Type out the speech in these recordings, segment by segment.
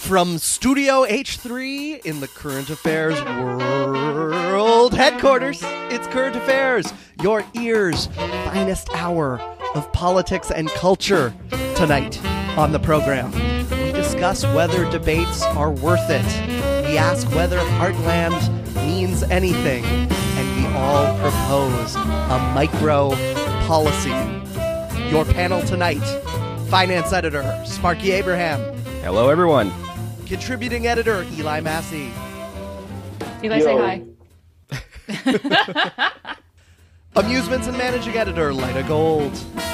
From Studio H3 in the Current Affairs World Headquarters, it's Current Affairs, your ears' finest hour of politics and culture. Tonight on the program, we discuss whether debates are worth it. We ask whether Heartland means anything. And we all propose a micro policy. Your panel tonight, finance editor Sparky Abraham. Hello, everyone. Contributing editor, Eli Massey. Eli, say hi. Amusements and managing editor, Lyda Gold.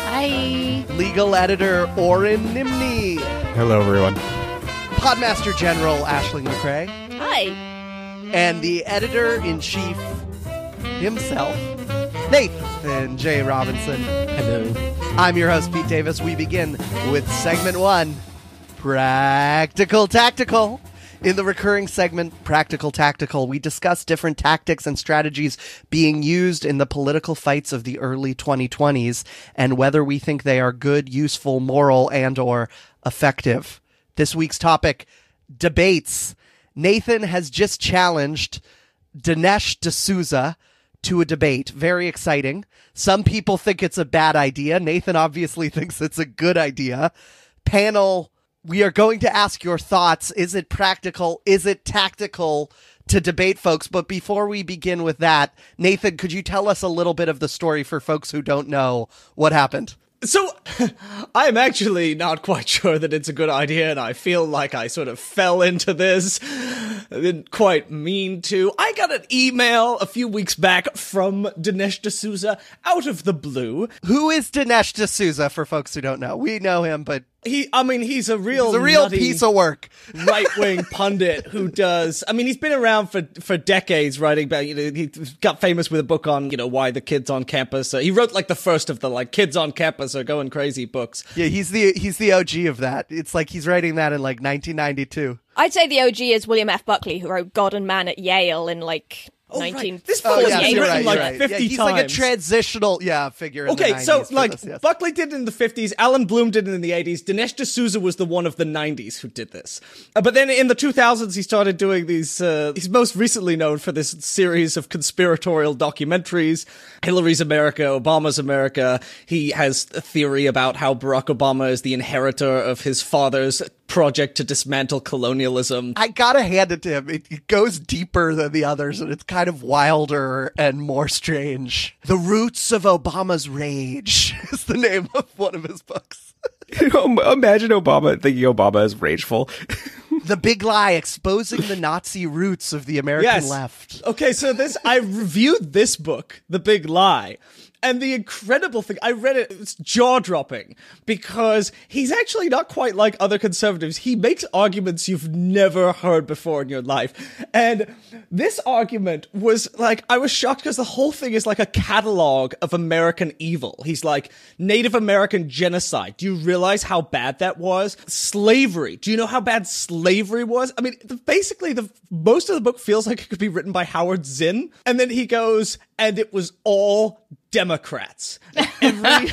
Hi. Legal editor, Oren Nimni. Hello, everyone. Podmaster General, Aisling McCrae. Hi. And the editor-in-chief himself, Nathan J. Robinson. Hello. I'm your host, Pete Davis. We begin with segment 1. Practical Tactical. In the recurring segment, Practical Tactical, we discuss different tactics and strategies being used in the political fights of the early 2020s and whether we think they are good, useful, moral, and or effective. This week's topic, debates. Nathan has just challenged Dinesh D'Souza to a debate. Very exciting. Some people think it's a bad idea. Nathan obviously thinks it's a good idea. Panel, we are going to ask your thoughts. Is it practical? Is it tactical to debate, folks? But before we begin with that, Nathan, could you tell us a little bit of the story for folks who don't know what happened? So, I'm actually not quite sure that it's a good idea, and I feel like I sort of fell into this. I didn't quite mean to. I got an email a few weeks back from Dinesh D'Souza out of the blue. Who is Dinesh D'Souza, for folks who don't know? We know him, but he's a real piece of work. Right-wing pundit who does, he's been around for decades writing about, he got famous with a book on, why the kids on campus, he wrote like the first of the kids on campus are going crazy books. Yeah, he's the OG of that. It's like he's writing that in 1992. I'd say the OG is William F. Buckley, who wrote God and Man at Yale in 1948. Right. This book has been written 50 times. He's like a transitional figure in the 90s. So Buckley did it in the 50s, Alan Bloom did it in the 80s, Dinesh D'Souza was the one of the 90s who did this. But then in the 2000s he started doing these, he's most recently known for this series of conspiratorial documentaries, Hillary's America, Obama's America. He has a theory about how Barack Obama is the inheritor of his father's project to dismantle colonialism. I gotta hand it to him. It goes deeper than the others, and it's kind of wilder and more strange. The Roots of Obama's Rage is the name of one of his books. Imagine Obama thinking Obama is rageful. The Big Lie, exposing the Nazi roots of the American left. Okay, so I reviewed this book, The Big Lie. And the incredible thing, I read it, it's jaw-dropping, because he's actually not quite like other conservatives. He makes arguments you've never heard before in your life. And this argument was I was shocked because the whole thing is like a catalog of American evil. He's like, Native American genocide. Do you realize how bad that was? Slavery. Do you know how bad slavery was? Basically, most of the book feels like it could be written by Howard Zinn. And then he goes, and it was all Democrats at every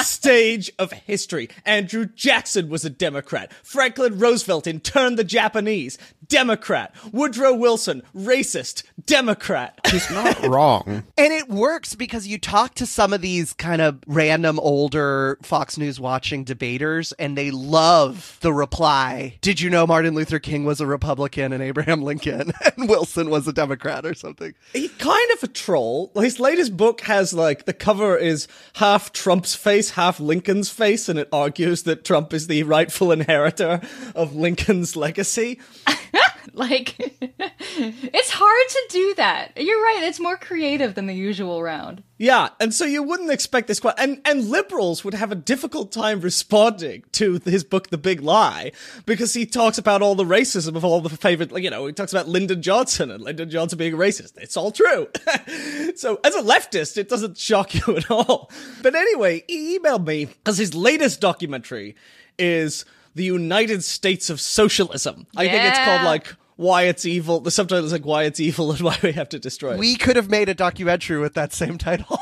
stage of history. Andrew Jackson was a Democrat. Franklin Roosevelt interned the Japanese. Democrat. Woodrow Wilson, racist. Democrat. He's not wrong. And it works because you talk to some of these kind of random older Fox News watching debaters and they love the reply. Did you know Martin Luther King was a Republican and Abraham Lincoln and Wilson was a Democrat or something? He's kind of a troll. His latest book has the cover is half Trump's face, half Lincoln's face, and it argues that Trump is the rightful inheritor of Lincoln's legacy. It's hard to do that. You're right. It's more creative than the usual round. Yeah, and so you wouldn't expect this quite, and liberals would have a difficult time responding to his book, The Big Lie, because he talks about all the racism of all the favorite, he talks about Lyndon Johnson and Lyndon Johnson being racist. It's all true. So as a leftist, it doesn't shock you at all. But anyway, he emailed me because his latest documentary is The United States of Socialism. I think it's called Why It's Evil. The subtitle is Why It's Evil and Why We Have to Destroy It. We could have made a documentary with that same title.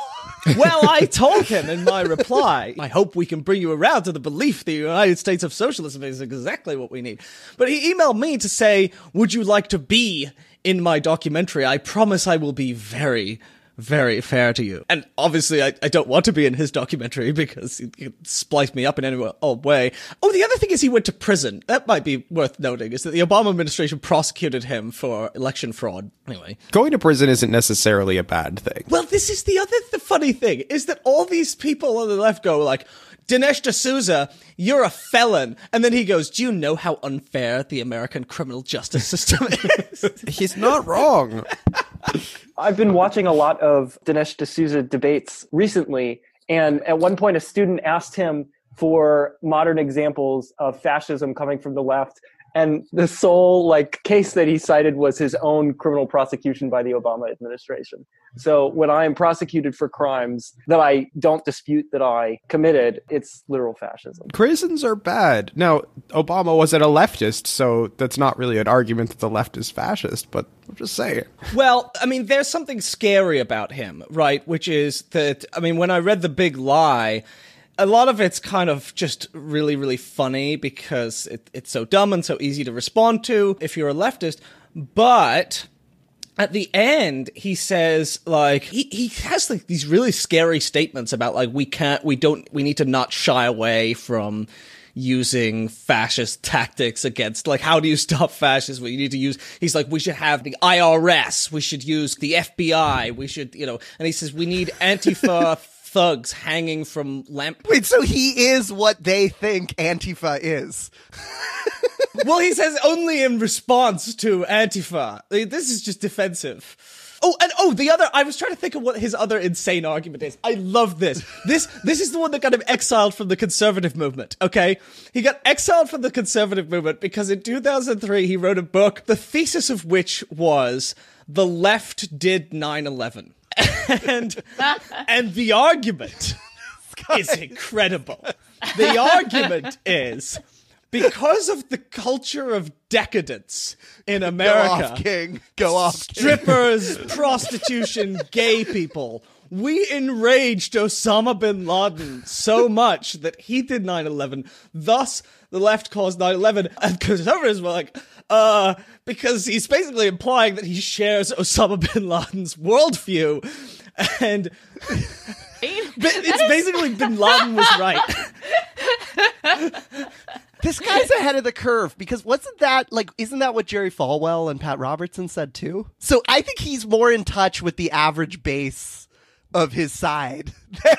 Well, I told him in my reply, I hope we can bring you around to the belief the United States of Socialism is exactly what we need. But he emailed me to say, would you like to be in my documentary? I promise I will be very, very fair to you. And obviously, I don't want to be in his documentary because he could splice me up in any old way. Oh, the other thing is he went to prison. That might be worth noting, is that the Obama administration prosecuted him for election fraud. Anyway. Going to prison isn't necessarily a bad thing. Well, this is the funny thing, is that all these people on the left go like, Dinesh D'Souza, you're a felon. And then he goes, do you know how unfair the American criminal justice system is? He's not wrong. I've been watching a lot of Dinesh D'Souza debates recently, and at one point a student asked him for modern examples of fascism coming from the left, and the sole case that he cited was his own criminal prosecution by the Obama administration. So when I am prosecuted for crimes that I don't dispute that I committed, it's literal fascism. Prisons are bad. Now, Obama wasn't a leftist, so that's not really an argument that the left is fascist, but I'm just saying. Well, I mean, there's something scary about him, right? Which is that, I mean, when I read The Big Lie, a lot of it's kind of just really, really funny because it's so dumb and so easy to respond to if you're a leftist. But at the end, he says, he has these really scary statements about we need to not shy away from using fascist tactics against, how do you stop fascism? Well, you need to use, he's like, we should have the IRS, we should use the FBI, we should, and he says, we need Antifa thugs hanging from lamp. Wait, so he is what they think Antifa is? Well, he says only in response to Antifa. This is just defensive. I was trying to think of what his other insane argument is. I love this. This is the one that got him exiled from the conservative movement, okay? He got exiled from the conservative movement because in 2003 he wrote a book, the thesis of which was the left did 9/11. And the argument is incredible. The argument is, because of the culture of decadence in America, Go off, King. Go off, King. Strippers, prostitution, gay people, we enraged Osama bin Laden so much that he did 9/11. Thus, the left caused 9/11. And conservatives were like, because he's basically implying that he shares Osama bin Laden's worldview. And it's basically bin Laden was right. This guy's ahead of the curve because isn't that what Jerry Falwell and Pat Robertson said too? So I think he's more in touch with the average base of his side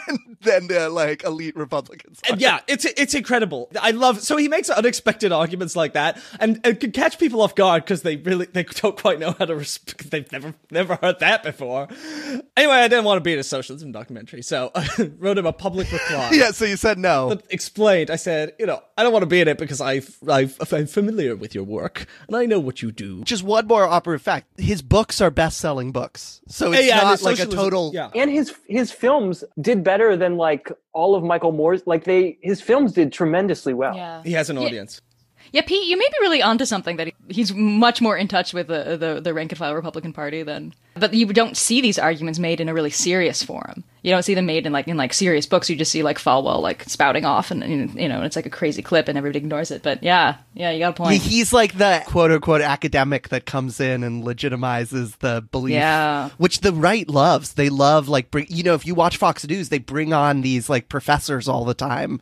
than the elite Republicans. And yeah, it's incredible. I love, so he makes unexpected arguments like that and can catch people off guard because they don't quite know how to they've never heard that before. Anyway, I didn't want to be in a socialism documentary, so I wrote him a public reply. Yeah, so you said no. But explained, I said, I don't want to be in it because I'm familiar with your work and I know what you do. Just one more operative fact. His books are best-selling books. So it's not like a total... Yeah. And his films did better than all of Michael Moore's. His films did tremendously well. Yeah. He has an audience. Yeah, Pete, you may be really onto something that he's much more in touch with the rank and file Republican Party than. But you don't see these arguments made in a really serious forum. You don't see them made in serious books. You just see Falwell spouting off, and it's like a crazy clip, and everybody ignores it. But yeah, you got a point. He's like the quote unquote academic that comes in and legitimizes the belief, which the right loves. They love if you watch Fox News, they bring on these professors all the time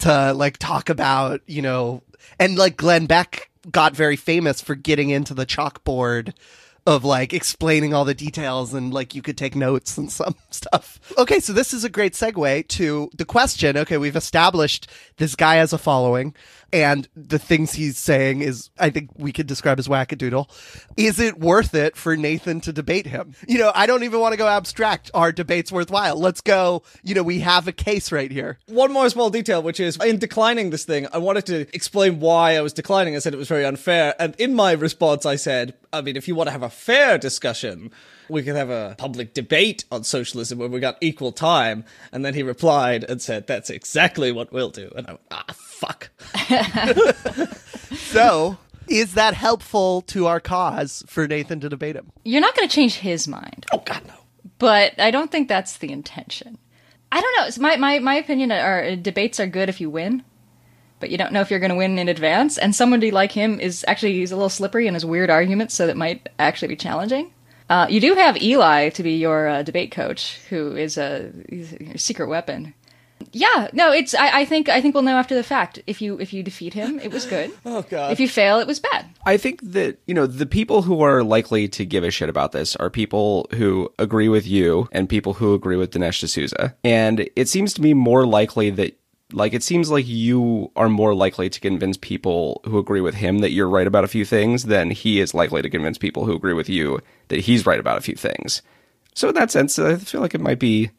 to talk about and Glenn Beck got very famous for getting into the chalkboard of explaining all the details and you could take notes and some stuff. Okay, so this is a great segue to the question. Okay, we've established this guy has a following and the things he's saying is, I think we could describe as wackadoodle. Is it worth it for Nathan to debate him? I don't even want to go abstract. Are debates worthwhile? Let's go. We have a case right here. One more small detail, which is in declining this thing, I wanted to explain why I was declining. I said it was very unfair. And in my response, I said, if you want to have a fair discussion, we could have a public debate on socialism where we got equal time. And then he replied and said, that's exactly what we'll do. And I went, fuck. So, is that helpful to our cause for Nathan to debate him? You're not going to change his mind. Oh, God, no. But I don't think that's the intention. I don't know. It's my opinion are debates are good if you win, but you don't know if you're going to win in advance. And somebody like him he's a little slippery in his weird arguments, so that might actually be challenging. You do have Eli to be your debate coach, who is he's a secret weapon. Yeah, no, I think we'll know after the fact. If you defeat him, it was good. Oh God. If you fail, it was bad. I think that, the people who are likely to give a shit about this are people who agree with you and people who agree with Dinesh D'Souza. And it seems to me more likely that, it seems like you are more likely to convince people who agree with him that you're right about a few things than he is likely to convince people who agree with you that he's right about a few things. So in that sense, I feel like it might be,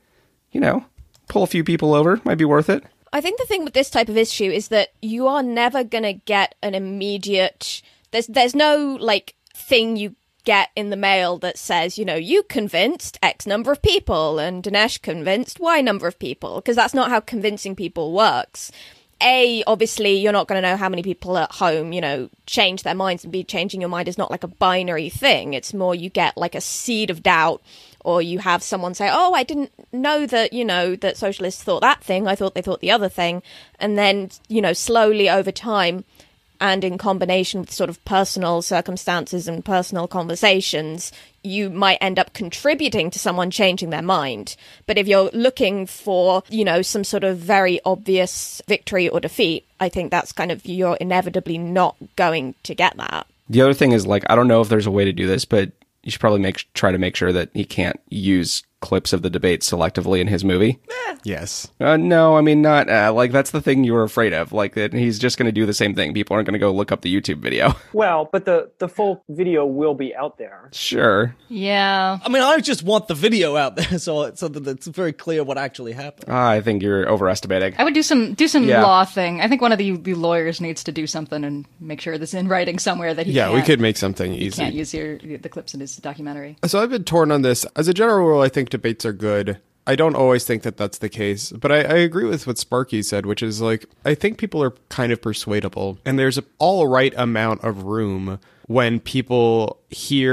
pull a few people over, might be worth it. I think the thing with this type of issue is that you are never going to get an immediate... There's no, thing you get in the mail that says, you convinced X number of people and Dinesh convinced Y number of people, because that's not how convincing people works. Obviously, you're not going to know how many people at home, change their minds, and changing your mind is not like a binary thing. It's more you get a seed of doubt, or you have someone say, oh, I didn't know that, that socialists thought that thing. I thought they thought the other thing. And then, slowly over time, and in combination with sort of personal circumstances and personal conversations, you might end up contributing to someone changing their mind. But if you're looking for, some sort of very obvious victory or defeat, I think that's you're inevitably not going to get that. The other thing is, I don't know if there's a way to do this, but you should probably try to make sure that he can't use clips of the debate selectively in his movie. Yes. No, I mean, not, that's the thing you were afraid of, that he's just going to do the same thing. People aren't going to go look up the YouTube video. Well, but the full video will be out there. Sure. Yeah. I mean, I just want the video out there so that it's very clear what actually happened. I think you're overestimating. I would do some Yeah. law thing. I think one of the lawyers needs to do something and make sure this in writing somewhere that he Yeah, can't, we could make something easy. can't use the clips in his documentary. So I've been torn on this. As a general rule, I think debates are good. I don't always think that that's the case, but I agree with what Sparky said, which is I think people are kind of persuadable, and there's an all right amount of room when people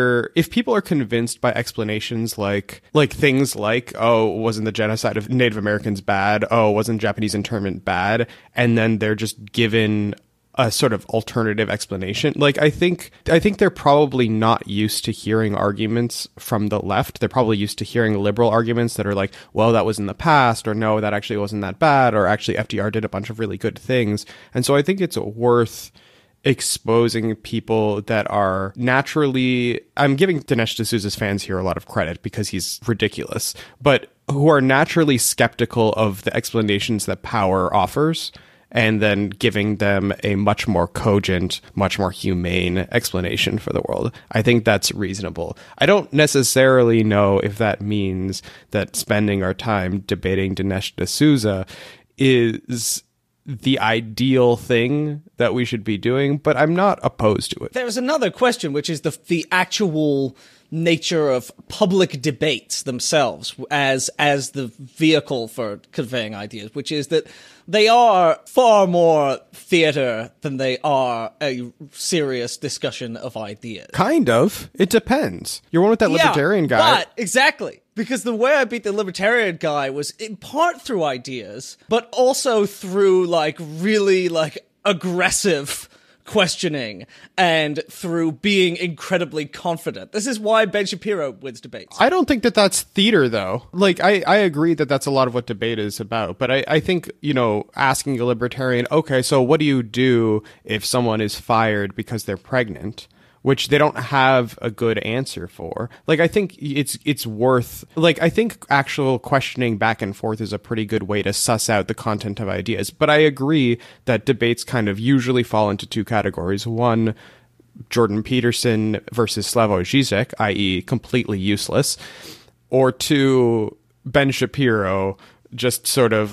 if people are convinced by explanations like things like, oh, wasn't the genocide of Native Americans bad? Oh, wasn't Japanese internment bad? And then they're just given a sort of alternative explanation. I think they're probably not used to hearing arguments from the left. They're probably used to hearing liberal arguments that are well, that was in the past, or no, that actually wasn't that bad, or actually FDR did a bunch of really good things. And so I think it's worth exposing people that are naturally, I'm giving Dinesh D'Souza's fans here a lot of credit because he's ridiculous, but who are naturally skeptical of the explanations that power offers, and then giving them a much more cogent, much more humane explanation for the world. I think that's reasonable. I don't necessarily know if that means that spending our time debating Dinesh D'Souza is the ideal thing that we should be doing, but I'm not opposed to it. There's another question, which is the actual nature of public debates themselves as the vehicle for conveying ideas, which is that they are far more theater than they are a serious discussion of ideas. Kind of. It depends. You're one with that libertarian guy. But exactly. Because the way I beat the libertarian guy was in part through ideas, but also through really aggressive questioning and through being incredibly confident. This is why Ben Shapiro wins debates. I don't think that that's theater, though. I agree that that's a lot of what debate is about. But I think, asking a libertarian, okay, so what do you do if someone is fired because they're pregnant? Which they don't have a good answer for. I think it's worth... I think actual questioning back and forth is a pretty good way to suss out the content of ideas. But I agree that debates kind of usually fall into two categories. One, Jordan Peterson versus Slavoj Žižek, i.e. completely useless. Or two, Ben Shapiro, just sort of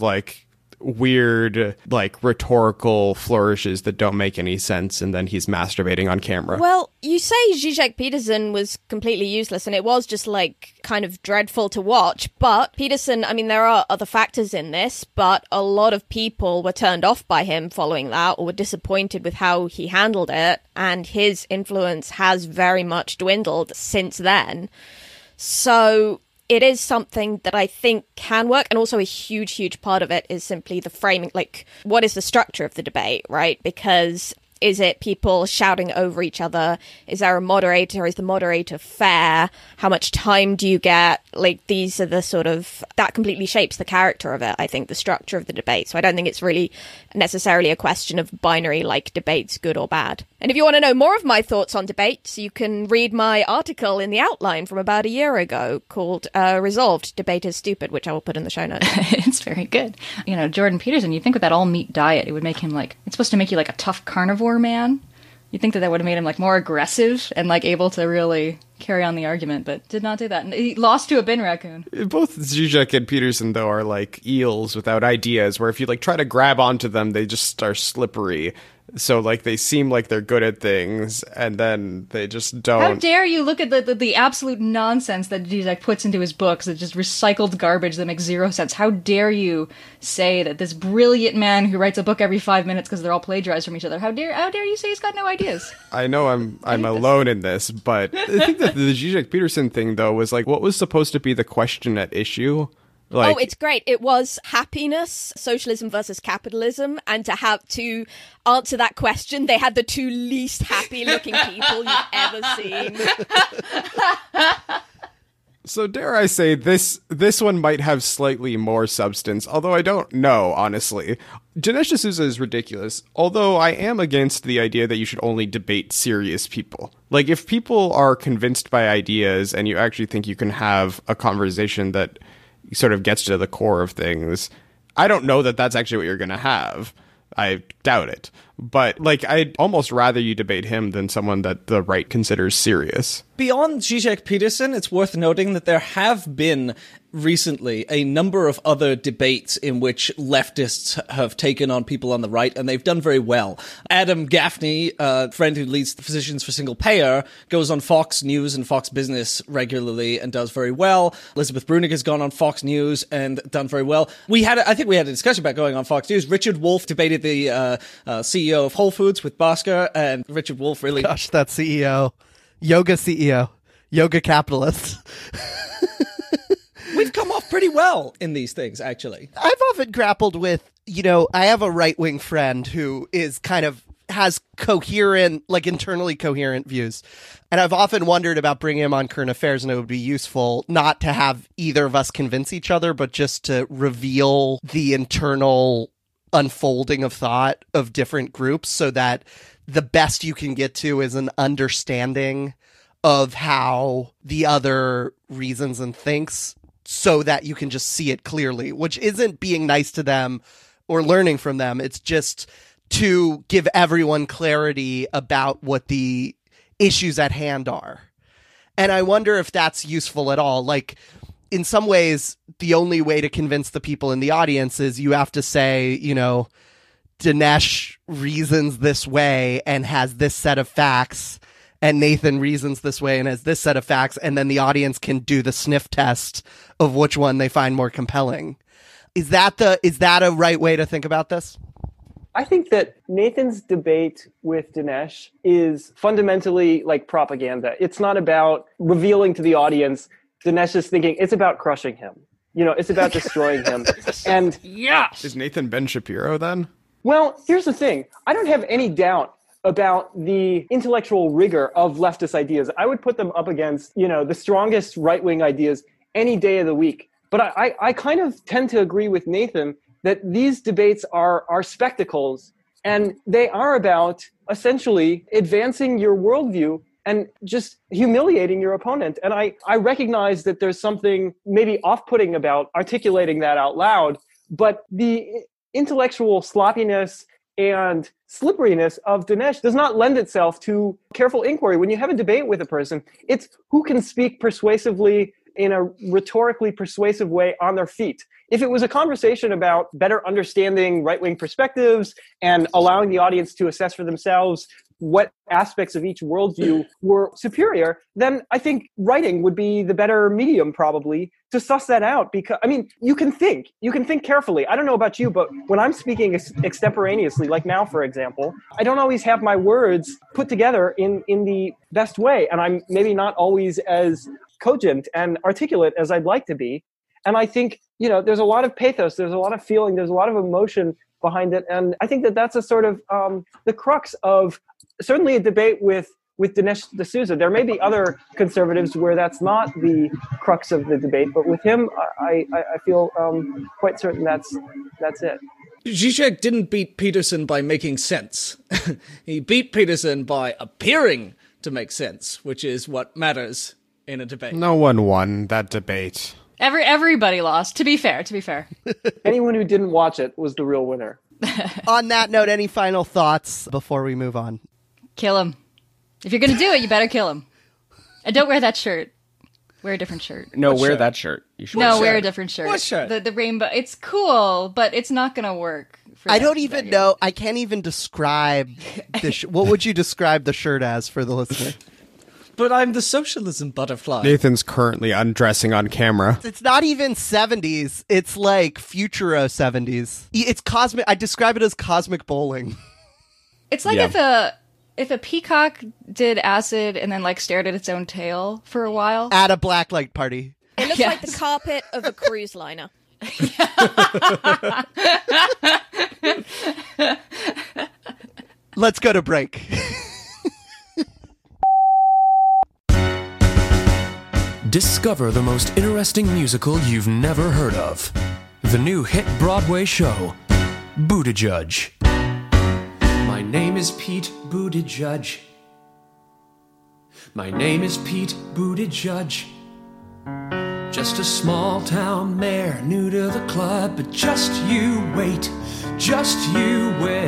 weird rhetorical flourishes that don't make any sense, and then he's masturbating on camera. Well, you say Zizek Peterson was completely useless, and it was just kind of dreadful to watch, but Peterson, I mean, there are other factors in this, but a lot of people were turned off by him following that, or were disappointed with how he handled it, and his influence has very much dwindled since then. So it is something that I think can work. And also a huge, huge part of it is simply the framing. Like, what is the structure of the debate, right? Because is it people shouting over each other? Is there a moderator? Is the moderator fair? How much time do you get? Like, these are the sort of, that completely shapes the character of it, I think, the structure of the debate. So I don't think it's really necessarily a question of binary, like, debates, good or bad. And if you want to know more of my thoughts on debates, you can read my article in the outline from about a year ago called Resolved, Debate is Stupid, which I will put in the show notes. It's very good. You know, Jordan Peterson, you think with that all-meat diet, it would make him, like, it's supposed to make you, like, a tough carnivore man. You'd think that that would have made him, like, more aggressive and, like, able to really carry on the argument, but did not do that. And he lost to a bin raccoon. Both Zizek and Peterson, though, are like eels without ideas, where if you, like, try to grab onto them, they just are slippery. So, like, they seem like they're good at things, and then they just don't. How dare you look at the absolute nonsense that Zizek puts into his books, that just recycled garbage that makes zero sense. How dare you say that this brilliant man who writes a book every 5 minutes because they're all plagiarized from each other, how dare you say he's got no ideas? I know I'm alone in this, but I think that the Zizek Peterson thing, though, was like, what was supposed to be the question at issue? Like, oh, it's great. It was happiness, socialism versus capitalism. And to answer that question, they had the two least happy looking people you've ever seen. So dare I say this one might have slightly more substance, although I don't know, honestly. Dinesh D'Souza is ridiculous, although I am against the idea that you should only debate serious people. Like, if people are convinced by ideas and you actually think you can have a conversation that sort of gets to the core of things, I don't know that that's actually what you're going to have. I doubt it. But, like, I'd almost rather you debate him than someone that the right considers serious. Beyond Zizek Peterson, it's worth noting that there have been recently a number of other debates in which leftists have taken on people on the right, and they've done very well. Adam Gaffney, a friend who leads the Physicians for Single Payer, goes on Fox News and Fox Business regularly and does very well. Elizabeth Brunig has gone on Fox News and done very well. I think we had a discussion about going on Fox News. Richard Wolff debated the CEO of Whole Foods with Bhaskar, and Richard Wolff really... Gosh, that CEO. Yoga capitalist. We've come off pretty well in these things, actually. I've often grappled with, I have a right-wing friend who is kind of has coherent, like internally coherent views. And I've often wondered about bringing him on Current Affairs, and it would be useful not to have either of us convince each other, but just to reveal the internal unfolding of thought of different groups so that the best you can get to is an understanding of how the other reasons and thinks, so that you can just see it clearly, which isn't being nice to them or learning from them. It's just to give everyone clarity about what the issues at hand are. And I wonder if that's useful at all. Like, in some ways, the only way to convince the people in the audience is you have to say, Dinesh reasons this way and has this set of facts, and Nathan reasons this way and has this set of facts, and then the audience can do the sniff test of which one they find more compelling. Is that a right way to think about this? I think that Nathan's debate with Dinesh is fundamentally like propaganda. It's not about revealing to the audience Dinesh is thinking, it's about crushing him. It's about destroying him. And yes! Is Nathan Ben Shapiro then? Well, here's the thing. I don't have any doubt about the intellectual rigor of leftist ideas. I would put them up against, the strongest right-wing ideas any day of the week. But I kind of tend to agree with Nathan that these debates are spectacles, and they are about essentially advancing your worldview and just humiliating your opponent. And I recognize that there's something maybe off-putting about articulating that out loud, but the intellectual sloppiness and slipperiness of Dinesh does not lend itself to careful inquiry. When you have a debate with a person, it's who can speak persuasively in a rhetorically persuasive way on their feet. If it was a conversation about better understanding right-wing perspectives and allowing the audience to assess for themselves what aspects of each worldview were superior, then I think writing would be the better medium probably to suss that out. Because, I mean, you can think carefully. I don't know about you, but when I'm speaking extemporaneously, like now, for example, I don't always have my words put together in the best way. And I'm maybe not always as cogent and articulate as I'd like to be. And I think, there's a lot of pathos, there's a lot of feeling, there's a lot of emotion behind it. And I think that that's a sort of the crux of certainly a debate with Dinesh D'Souza. There may be other conservatives where that's not the crux of the debate, but with him, I feel quite certain that's it. Zizek didn't beat Peterson by making sense. He beat Peterson by appearing to make sense, which is what matters in a debate. No one won that debate. Everybody lost, to be fair. Anyone who didn't watch it was the real winner. On that note, any final thoughts before we move on? Kill him. If you're going to do it, you better kill him. And don't wear that shirt. Wear a different shirt. No, wear shirt? that shirt. You should wear a different shirt. What shirt? The rainbow. It's cool, but it's not going to work. I don't even know. I can't even describe the what would you describe the shirt as for the listener? But I'm the socialism butterfly. Nathan's currently undressing on camera. It's not even 70s. It's like Futuro 70s. It's cosmic. I describe it as cosmic bowling. It's like if a peacock did acid and then like stared at its own tail for a while. At a blacklight party. It looks like the carpet of a cruise liner. Let's go to break. Discover the most interesting musical you've never heard of. The new hit Broadway show, Buttigieg. My name is Pete Buttigieg. My name is Pete Buttigieg. Just a small town mayor, new to the club, but just you wait, just you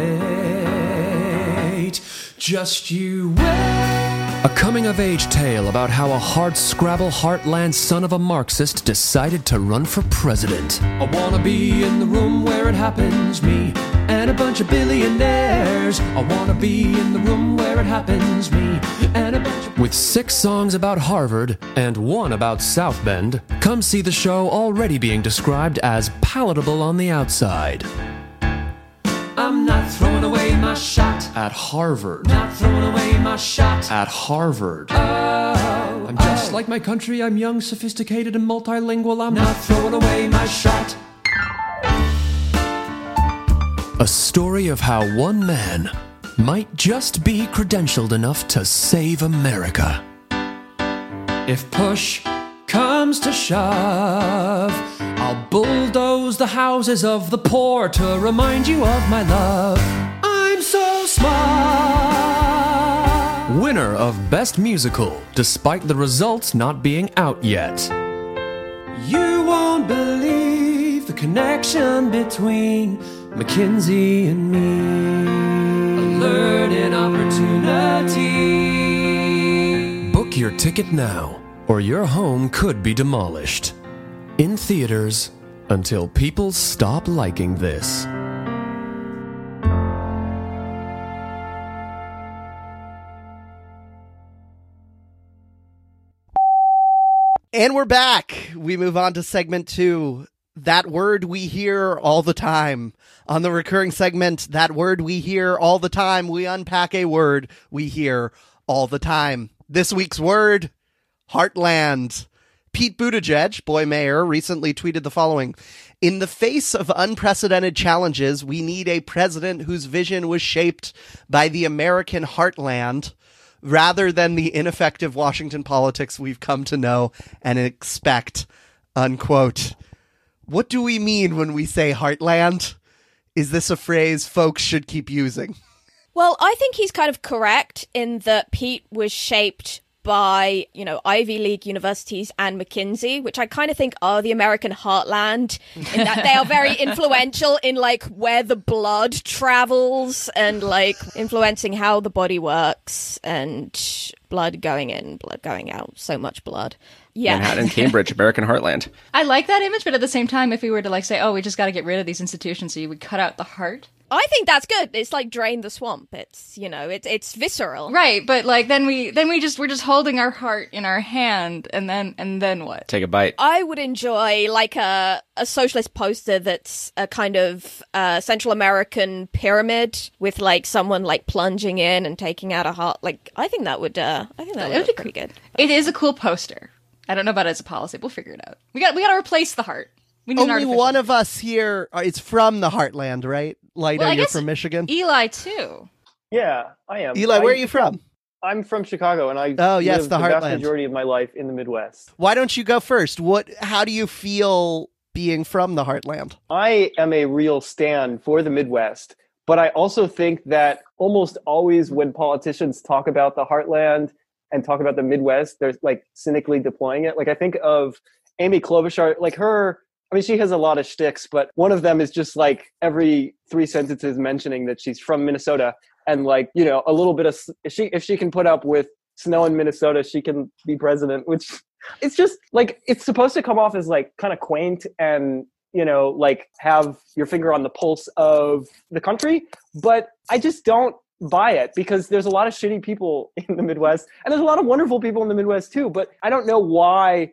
wait, just you wait. A coming-of-age tale about how a hard-scrabble heartland son of a Marxist decided to run for president. I wanna be in the room where it happens, me and a bunch of billionaires. I wanna be in the room where it happens, me and a bunch of... With 6 songs about Harvard and 1 about South Bend, come see the show already being described as palatable on the outside. I'm not throwing away my shot at Harvard. Not throwing away my shot at Harvard. I'm just like my country. I'm young, sophisticated, and multilingual. I'm not throwing away my shot. A story of how one man might just be credentialed enough to save America. If push comes to shove, I'll bulldoze the houses of the poor to remind you of my love. I'm so smart. Winner of Best Musical, despite the results not being out yet. You won't believe the connection between McKinsey and me. A learning opportunity. Book your ticket now, or your home could be demolished. In theaters until people stop liking this. And we're back. We move on to segment 2. That word we hear all the time. On the recurring segment, that word we hear all the time, we unpack a word we hear all the time. This week's word, heartland. Pete Buttigieg, boy mayor, recently tweeted the following: "In the face of unprecedented challenges, we need a president whose vision was shaped by the American heartland rather than the ineffective Washington politics we've come to know and expect," unquote. What do we mean when we say heartland? Is this a phrase folks should keep using? Well, I think he's kind of correct in that Pete was shaped by, Ivy League universities and McKinsey, which I kind of think are the American heartland, in that they are very influential in, where the blood travels and, influencing how the body works and blood going in, blood going out, so much blood. Yeah. Manhattan, Cambridge, American heartland. I like that image, but at the same time, if we were to say, oh, we just got to get rid of these institutions, so you would cut out the heart, I think that's good. It's like drain the swamp. It's, it's visceral. Right, but like then we're just holding our heart in our hand, and then what? Take a bite. I would enjoy like a socialist poster that's a kind of Central American pyramid with like someone like plunging in and taking out a heart. Like I think that would look pretty good. It is a cool poster. I don't know about it as a policy. We'll figure it out. We got to replace the heart. We need an Only artificial. one of us here is from the Heartland, right? Lida, Well, I you're guess from Michigan. Eli too. Yeah, I am. Eli, where are you from? I'm from Chicago, and I Oh, yes, lived the the vast Heartland. majority of my life in the Midwest. Why don't you go first? How do you feel being from the Heartland? I am a real stan for the Midwest, but I also think that almost always when politicians talk about the Heartland and talk about the Midwest, they're like cynically deploying it. Like I think of Amy Klobuchar, like her. I mean, she has a lot of shticks, but one of them is just like every 3 sentences mentioning that she's from Minnesota, and like, a little bit of if she can put up with snow in Minnesota, she can be president. Which it's just like it's supposed to come off as like kind of quaint and like have your finger on the pulse of the country, but I just don't buy it because there's a lot of shitty people in the Midwest, and there's a lot of wonderful people in the Midwest too. But I don't know why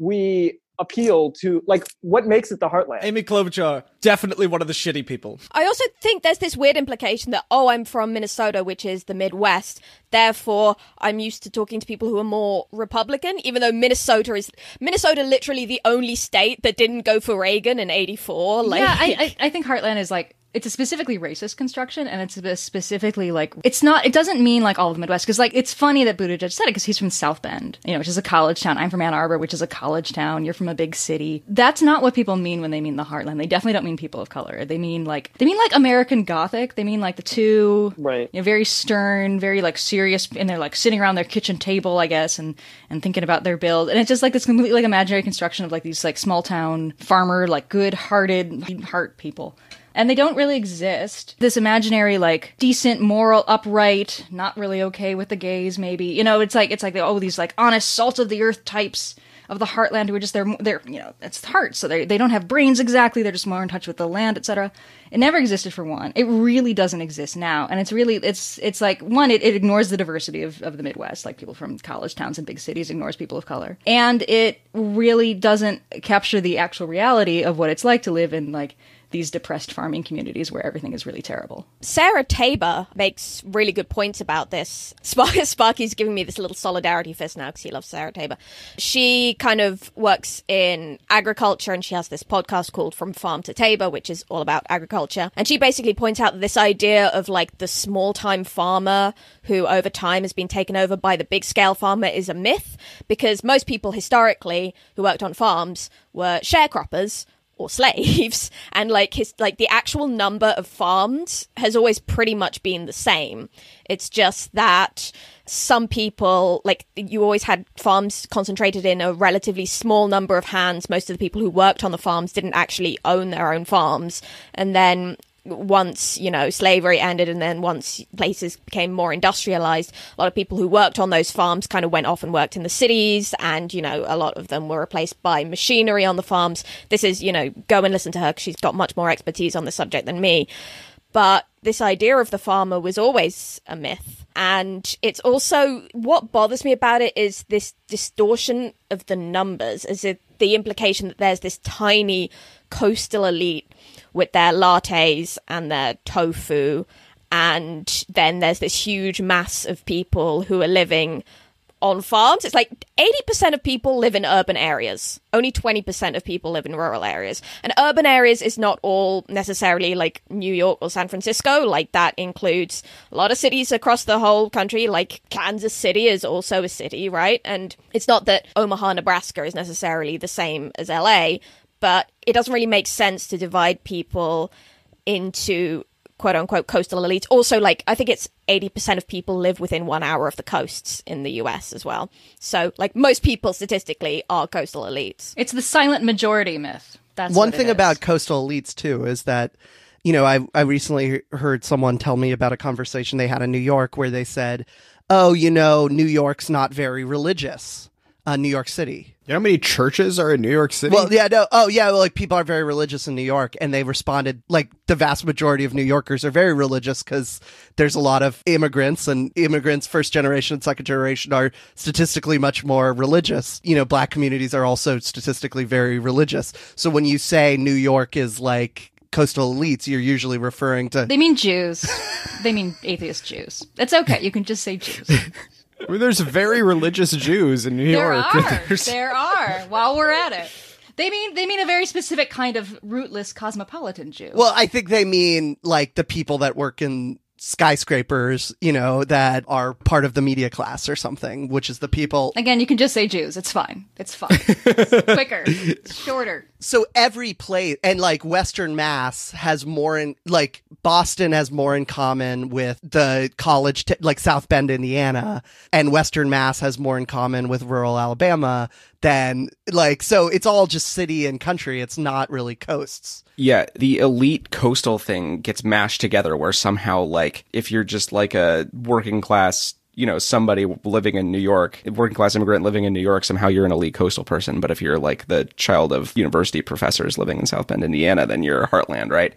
we appeal to like what makes it the Heartland. Amy Klobuchar, definitely one of the shitty people. I also think there's this weird implication that, I'm from Minnesota, which is the Midwest. Therefore, I'm used to talking to people who are more Republican, even though Minnesota literally the only state that didn't go for Reagan in 84. Like, Yeah, I think Heartland is like, it's a specifically racist construction, and it's a specifically like, it doesn't mean like all of the Midwest, because like, it's funny that Buttigieg said it, because he's from South Bend, which is a college town. I'm from Ann Arbor, which is a college town. You're from a big city. That's not what people mean when they mean the Heartland. They definitely don't mean people of color. They mean like American Gothic. They mean like the two, Right. Very stern, very like serious, and they're like sitting around their kitchen table, I guess, and thinking about their build. And it's just like this completely like imaginary construction of like these like small town farmer, like good-hearted heart people. And they don't really exist. This imaginary, like, decent, moral, upright, not really okay with the gays, maybe. It's like these, like, honest, salt-of-the-earth types of the Heartland who are just, they're it's hearts, so they don't have brains exactly, they're just more in touch with the land, etc. It never existed for one. It really doesn't exist now. And it's really, it's like, one, it ignores the diversity of the Midwest, like people from college towns and big cities, ignores people of color. And it really doesn't capture the actual reality of what it's like to live in, like, these depressed farming communities where everything is really terrible. Sarah Tabor makes really good points about this. Sparky's giving me this little solidarity fist now because he loves Sarah Tabor. She kind of works in agriculture, and she has this podcast called From Farm to Tabor, which is all about agriculture. And she basically points out this idea of like the small-time farmer who over time has been taken over by the big-scale farmer is a myth, because most people historically who worked on farms were sharecroppers or slaves, and the actual number of farms has always pretty much been the same. It's just that some people, like, you always had farms concentrated in a relatively small number of hands. Most of the people who worked on the farms didn't actually own their own farms, and then once, slavery ended, and then once places became more industrialized, a lot of people who worked on those farms kind of went off and worked in the cities, and, a lot of them were replaced by machinery on the farms. This is, go and listen to her, 'cause she's got much more expertise on the subject than me. But this idea of the farmer was always a myth. And it's also, what bothers me about it is this distortion of the numbers, as if the implication that there's this tiny coastal elite with their lattes and their tofu, and then there's this huge mass of people who are living on farms. It's like 80% of people live in urban areas. Only 20% of people live in rural areas. And urban areas is not all necessarily like New York or San Francisco. Like, that includes a lot of cities across the whole country. Like, Kansas City is also a city, right? And it's not that Omaha, Nebraska is necessarily the same as LA, but it doesn't really make sense to divide people into quote-unquote coastal elites. Also, like, I think it's 80% of people live within 1 hour of the coasts in the US as well. So, like, most people statistically are coastal elites. It's the silent majority myth. That's one what it thing is. about coastal elites, too, is that, I recently heard someone tell me about a conversation they had in New York where they said, New York's not very religious, New York City. You know how many churches are in New York City? Well, yeah, no. Oh, yeah. Well, like people are very religious in New York, and they responded like the vast majority of New Yorkers are very religious because there's a lot of immigrants, and immigrants, first generation and second generation, are statistically much more religious. You know, black communities are also statistically very religious. So when you say New York is like coastal elites, you're usually referring to. They mean Jews. They mean atheist Jews. It's okay. You can just say Jews. I mean, there's very religious Jews in New York. There are. While we're at it, they mean a very specific kind of rootless cosmopolitan Jew. Well, I think they mean like the people that work in skyscrapers, you know, that are part of the media class or something, which is the people. Again, you can just say Jews. It's fine. It's fine. It's quicker. It's shorter. So every place, and like Western Mass has more in, like Boston has more in common with the college, like South Bend, Indiana, and Western Mass has more in common with rural Alabama than like, so it's all just city and country. It's not really coasts. Yeah, the elite coastal thing gets mashed together where somehow, like, if you're just like a working class, you know, somebody living in New York, working class immigrant living in New York, somehow you're an elite coastal person. But if you're like the child of university professors living in South Bend, Indiana, then you're heartland, right?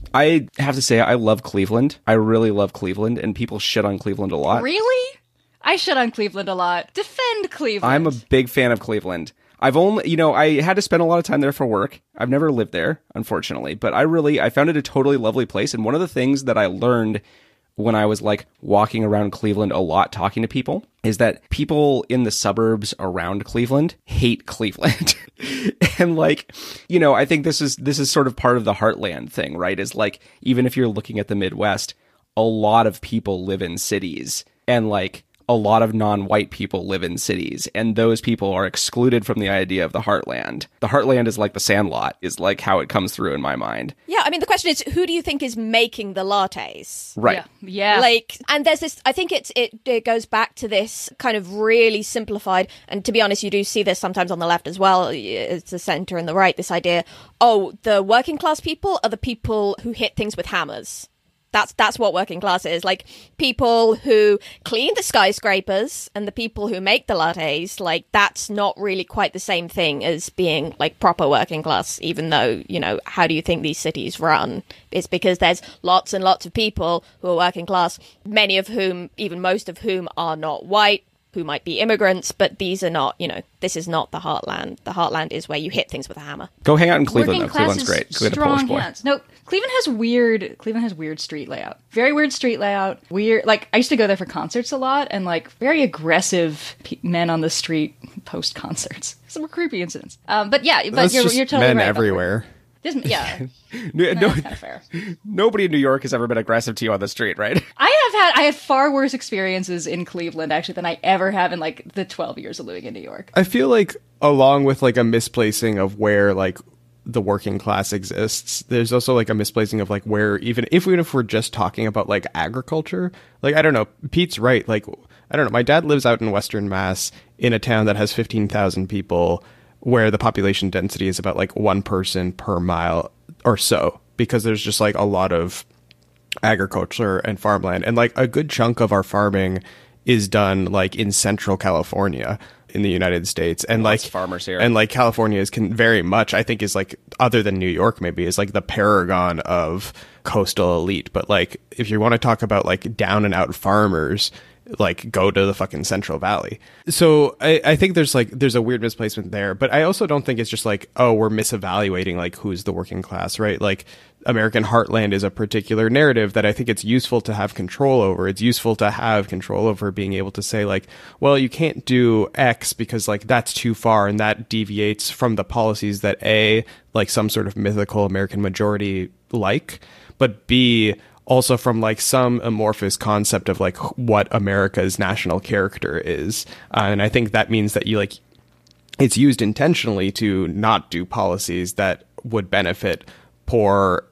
I have to say, I love Cleveland. I really love Cleveland, and people shit on Cleveland a lot. Really? I shit on Cleveland a lot. Defend Cleveland. I'm a big fan of Cleveland. I've only, you know, I had to spend a lot of time there for work. I've never lived there, unfortunately, but I found it a totally lovely place. And one of the things that I learned when I was like walking around Cleveland a lot, talking to people, is that people in the suburbs around Cleveland hate Cleveland. And like, you know, I think this is sort of part of the heartland thing, right? Is like, even if you're looking at the Midwest, a lot of people live in cities, and like, a lot of non-white people live in cities, and those people are excluded from the idea of the heartland. The heartland is like the Sandlot, is like how it comes through in my mind. Yeah, I mean, the question is, who do you think is making the lattes? Right. Yeah. Like, and there's this, I think it goes back to this kind of really simplified, and to be honest, you do see this sometimes on the left as well, it's the center and the right, this idea, oh, the working class people are the people who hit things with hammers. That's what working class is. Like, people who clean the skyscrapers and the people who make the lattes, like, that's not really quite the same thing as being, like, proper working class, even though, you know, how do you think these cities run? It's because there's lots and lots of people who are working class, many of whom, even most of whom, are not white, who might be immigrants, but these are not, you know, this is not the heartland. The heartland is where you hit things with a hammer. Go hang out in Cleveland, Working though. Cleveland's class great. is Cleveland, a Polish boy. hands. No, Cleveland has weird street layout. Very weird street layout. Weird, like, I used to go there for concerts a lot, and like very aggressive men on the street post concerts. Some creepy incidents. But yeah, but That's you're just totally men right. everywhere. Yeah. No, That's kind of fair. nobody in New York has ever been aggressive to you on the street, right? I had far worse experiences in Cleveland actually than I ever have in like the 12 years of living in New York. I feel like along with like a misplacing of where like the working class exists, there's also like a misplacing of like where even if we're just talking about like agriculture, like I don't know, Pete's right, like I don't know, my dad lives out in Western Mass in a town that has 15,000 people where the population density is about like one person per mile or so, because there's just like a lot of agriculture and farmland, and like a good chunk of our farming is done like in central California in the United States, and Lots like of farmers here, and like California is very much, I think, is like, other than New York maybe, is like the paragon of coastal elite. But like if you want to talk about like down and out farmers, like go to the fucking Central Valley. So I think there's a weird misplacement there, but I also don't think it's just like, oh, we're misevaluating like who's the working class, right? Like American Heartland is a particular narrative that I think it's useful to have control over. It's useful to have control over being able to say like, well, you can't do X because like that's too far and that deviates from the policies that A, like some sort of mythical American majority like, but B, also from like some amorphous concept of like what America's national character is. And I think that means that you like, it's used intentionally to not do policies that would benefit poor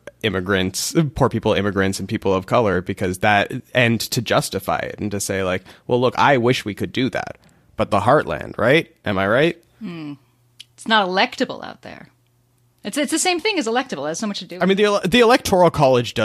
people, immigrants, and people of color, because that, and to justify it and to say like, well, look, I wish we could do that, but the heartland, right? Am I right? It's not electable out there. It's the same thing as electable. It has so much to do with I mean, the Electoral College does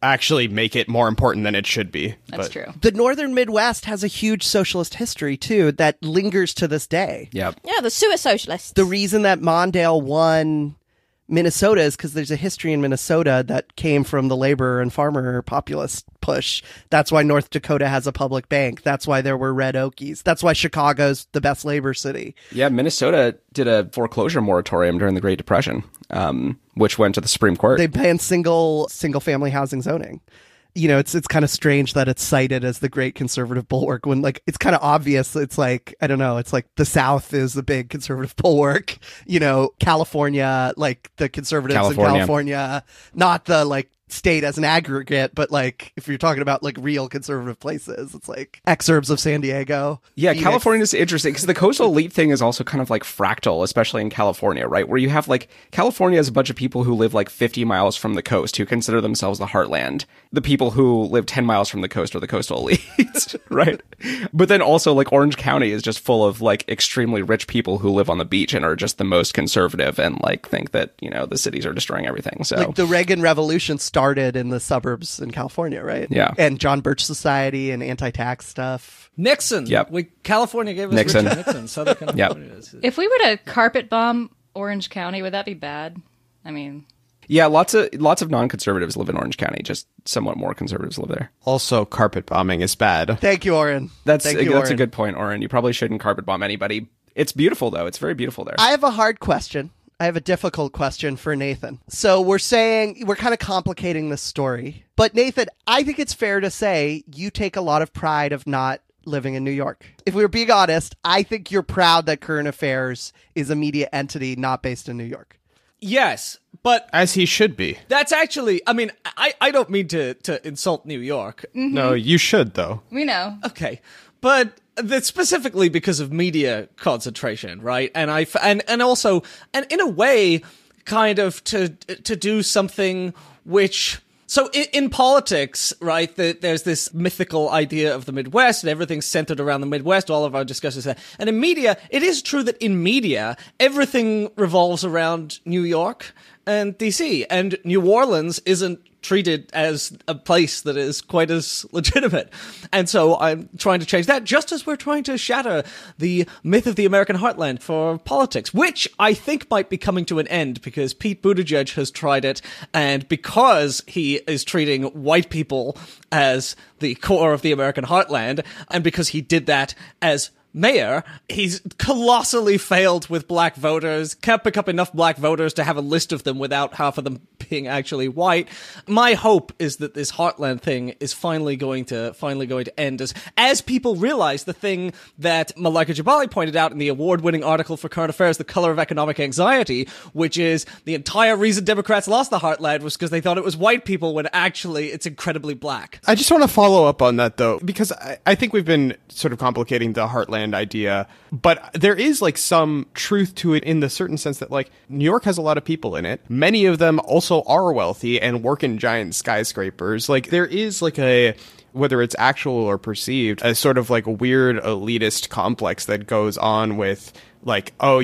actually make it more important than it should be. That's true. The northern Midwest has a huge socialist history, too, that lingers to this day. Yep. Yeah, the sewer socialists. The reason that Mondale won Minnesota is because there's a history in Minnesota that came from the labor and farmer populist push. That's why North Dakota has a public bank. That's why there were Red Okies. That's why Chicago's the best labor city. Yeah, Minnesota did a foreclosure moratorium during the Great Depression, which went to the Supreme Court. They banned single family housing zoning. You know, it's kind of strange that it's cited as the great conservative bulwark when, like, it's kind of obvious. It's like, I don't know, it's like the South is the big conservative bulwark. You know, California, like the conservatives in California, not the, like, state as an aggregate, but like if you're talking about like real conservative places, it's like exurbs of San Diego. Yeah, Phoenix. California's interesting because the coastal elite thing is also kind of like fractal, especially in California, right? Where you have like California has a bunch of people who live like 50 miles from the coast who consider themselves the heartland. The people who live 10 miles from the coast are the coastal elites, right? But then also like Orange County is just full of like extremely rich people who live on the beach and are just the most conservative and like think that, you know, the cities are destroying everything. So like the Reagan Revolution started in the suburbs in California, right? Yeah. And John Birch Society and anti-tax stuff. Nixon. Yep. California gave us Nixon. Richard Nixon. Southern California. If we were to carpet bomb Orange County, would that be bad? I mean, yeah, lots of non-conservatives live in Orange County. Just somewhat more conservatives live there. Also, carpet bombing is bad. Thank you, Oren. That's Thank you, a Oren. good point, Oren. You probably shouldn't carpet bomb anybody. It's beautiful though. It's very beautiful there. I have a hard question. I have a difficult question for Nathan. So we're saying we're kind of complicating this story. But Nathan, I think it's fair to say you take a lot of pride of not living in New York. If we were being honest, I think you're proud that Current Affairs is a media entity not based in New York. Yes, but As he should be. that's actually, I mean, I don't mean to insult New York. No, you should, though. we know. Okay, but that's specifically because of media concentration, right? And also in a way, kind of to do something which. So in politics, right, there's this mythical idea of the Midwest and everything's centered around the Midwest, all of our discussions there. And in media, it is true that in media, everything revolves around New York and DC, and New Orleans isn't treated as a place that is quite as legitimate. And so I'm trying to change that, just as we're trying to shatter the myth of the American heartland for politics, which I think might be coming to an end because Pete Buttigieg has tried it, and because he is treating white people as the core of the American heartland, and because he did that as mayor, he's colossally failed with black voters, can't pick up enough black voters to have a list of them without half of them being actually white. My hope is that this heartland thing is finally going to end as people realize the thing that Malika Jabali pointed out in the award-winning article for Current Affairs, The Color of Economic Anxiety, which is the entire reason Democrats lost the heartland was because they thought it was white people when actually it's incredibly black. I just want to follow up on that, though, because I think we've been sort of complicating the heartland idea, but there is like some truth to it in the certain sense that like New York has a lot of people in it. Many of them also are wealthy and work in giant skyscrapers. Like there is like a, whether it's actual or perceived, a sort of like weird elitist complex that goes on with like, oh,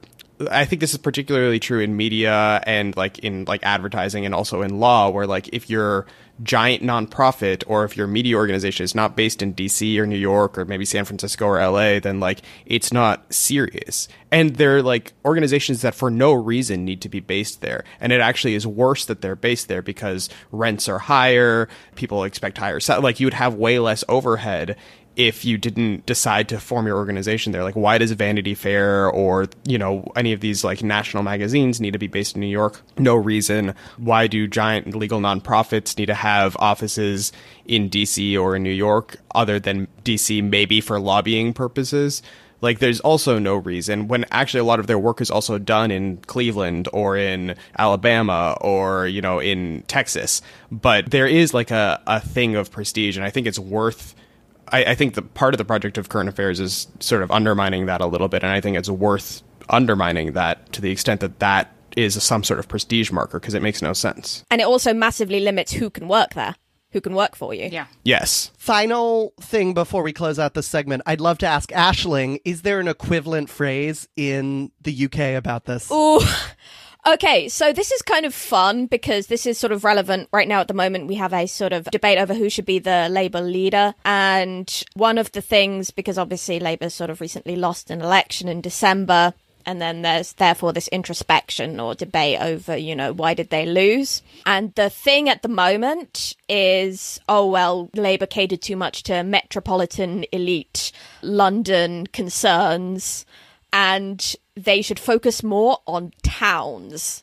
I think this is particularly true in media and like in like advertising and also in law, where like if you're giant nonprofit or if your media organization is not based in DC or New York or maybe San Francisco or LA, then like it's not serious. And they're like organizations that for no reason need to be based there. And it actually is worse that they're based there because rents are higher, people expect higher, like you would have way less overhead if you didn't decide to form your organization there. Like, why does Vanity Fair or, you know, any of these like national magazines need to be based in New York? No reason. Why do giant legal nonprofits need to have offices in DC or in New York other than DC, maybe for lobbying purposes? Like, there's also no reason when actually a lot of their work is also done in Cleveland or in Alabama or, you know, in Texas. But there is like a thing of prestige, and I think it's worth I think the part of the project of Current Affairs is sort of undermining that a little bit, and I think it's worth undermining that to the extent that that is some sort of prestige marker, because it makes no sense. And it also massively limits who can work there, who can work for you. Yeah. Yes. Final thing before we close out this segment, I'd love to ask Aisling, is there an equivalent phrase in the UK about this? Ooh, Okay, so this is kind of fun because this is sort of relevant right now at the moment. We have a sort of debate over who should be the Labour leader. And one of the things, because obviously Labour sort of recently lost an election in December, and then there's therefore this introspection or debate over, you know, why did they lose? And the thing at the moment is, oh, well, Labour catered too much to metropolitan elite London concerns, and they should focus more on towns.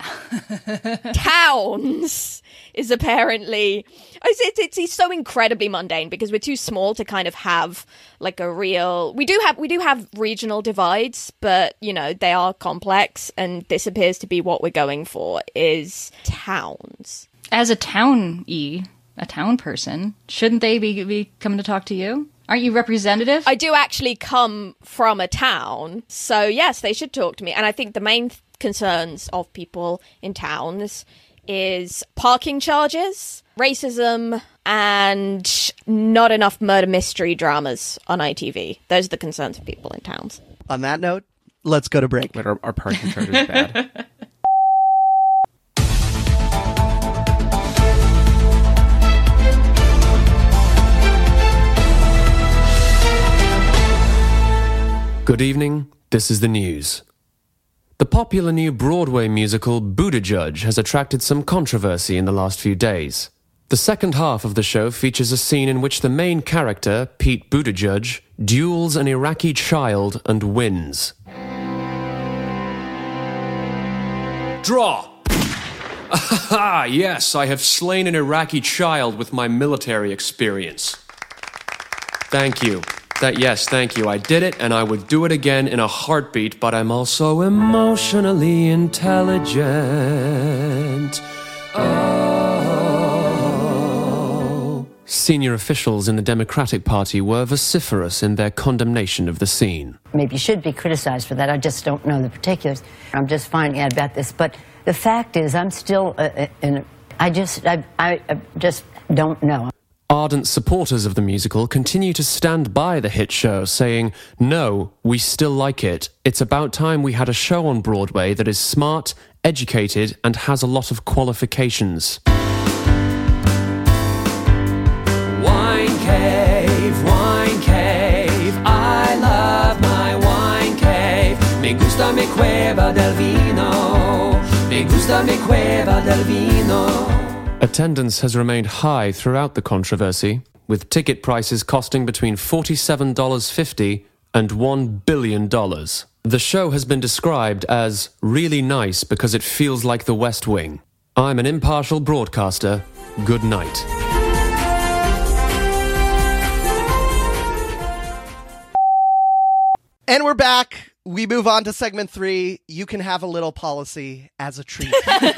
Towns is apparently it's so incredibly mundane because we're too small to kind of have like a real. We do have regional divides, but you know they are complex, and this appears to be what we're going for is towns. As a town person, shouldn't they be coming to talk to you? Aren't you representative? I do actually come from a town, so yes, they should talk to me. And I think the main concerns of people in towns is parking charges, racism, and not enough murder mystery dramas on ITV. Those are the concerns of people in towns. On that note, let's go to break. But our parking charge is bad. Good evening, this is the news. The popular new Broadway musical Buddha Judge has attracted some controversy in the last few days. The second half of the show features a scene in which the main character, Pete Buttigieg, duels an Iraqi child and wins. Draw! Ah, yes, I have slain an Iraqi child with my military experience. Thank you. Thank you. I did it, and I would do it again in a heartbeat, but I'm also emotionally intelligent. Oh. Senior officials in the Democratic Party were vociferous in their condemnation of the scene. Maybe you should be criticized for that. I just don't know the particulars. I'm just finding out about this. But the fact is, I'm still I just don't know. Ardent supporters of the musical continue to stand by the hit show, saying, "No, we still like it. It's about time we had a show on Broadway that is smart, educated, and has a lot of qualifications." Wine cave, I love my wine cave. Me gusta mi cueva del vino, me gusta mi cueva del vino. Attendance has remained high throughout the controversy, with ticket prices costing between $47.50 and $1 billion. The show has been described as really nice because it feels like the West Wing. I'm an impartial broadcaster. Good night. And we're back. We move on to segment 3. You can have a little policy as a treat.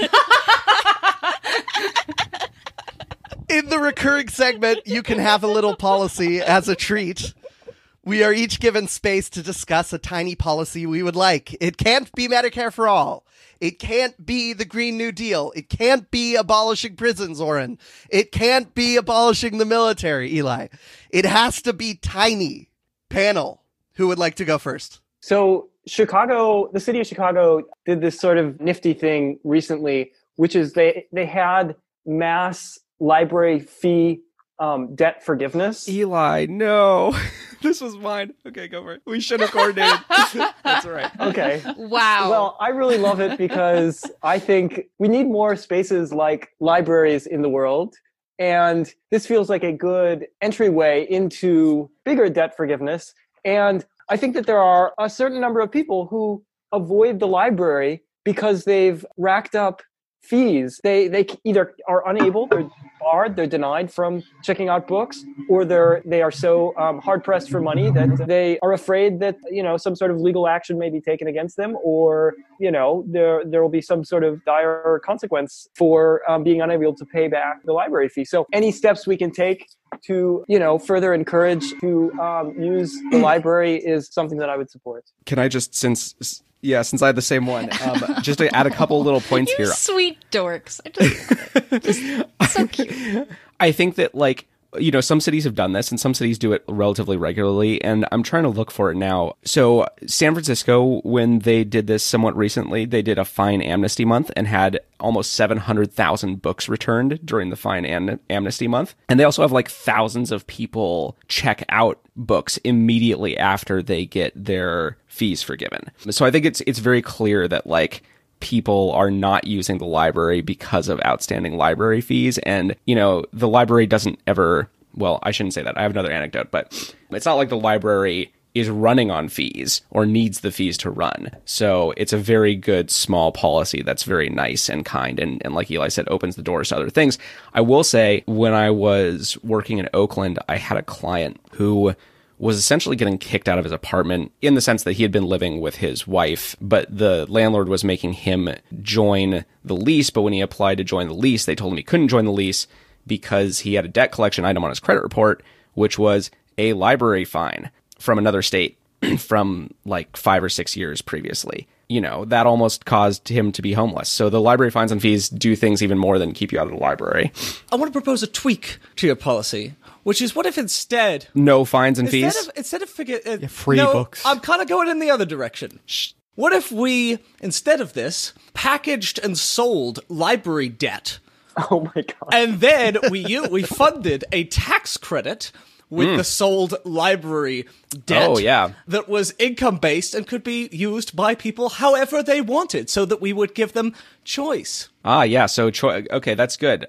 In the recurring segment, you can have a little policy as a treat. We are each given space to discuss a tiny policy we would like. It can't be Medicare for all. It can't be the Green New Deal. It can't be abolishing prisons, Oren. It can't be abolishing the military, Eli. It has to be tiny. Panel, who would like to go first? So the city of Chicago did this sort of nifty thing recently, which is they had mass library fee debt forgiveness. Eli, no. This was mine. Okay, go for it. We should have coordinated. That's all right. Okay. Wow. Well, I really love it because I think we need more spaces like libraries in the world. And this feels like a good entryway into bigger debt forgiveness. And I think that there are a certain number of people who avoid the library because they've racked up fees. They either are unable, they're barred, they're denied from checking out books, or they are so hard pressed for money that they are afraid that some sort of legal action may be taken against them, or there will be some sort of dire consequence for being unable to pay back the library fee. So any steps we can take to further encourage to use the library is something that I would support. Can I just since I had the same one, just to add a couple little points here. Sweet dorks. Just so cute. I think that some cities have done this and some cities do it relatively regularly, and I'm trying to look for it now. So San Francisco, when they did this somewhat recently, they did a fine amnesty month and had almost 700,000 books returned during the fine amnesty month. And they also have like thousands of people check out books immediately after they get their fees forgiven. So I think it's very clear that like people are not using the library because of outstanding library fees. And, the library doesn't ever, well, I shouldn't say that. I have another anecdote, but it's not like the library is running on fees or needs the fees to run. So it's a very good small policy that's very nice and kind. And like Eli said, opens the doors to other things. I will say, when I was working in Oakland, I had a client who was essentially getting kicked out of his apartment in the sense that he had been living with his wife, but the landlord was making him join the lease. But when he applied to join the lease, they told him he couldn't join the lease because he had a debt collection item on his credit report, which was a library fine from another state from like 5 or 6 years previously. That almost caused him to be homeless. So the library fines and fees do things even more than keep you out of the library. I want to propose a tweak to your policy, which is, what if instead no fines and fees? Instead of free books. I'm kind of going in the other direction. What if we, instead of this, packaged and sold library debt? Oh my God. And then we funded a tax credit with the sold library debt that was income-based and could be used by people however they wanted, so that we would give them choice. Yeah. So, okay, that's good.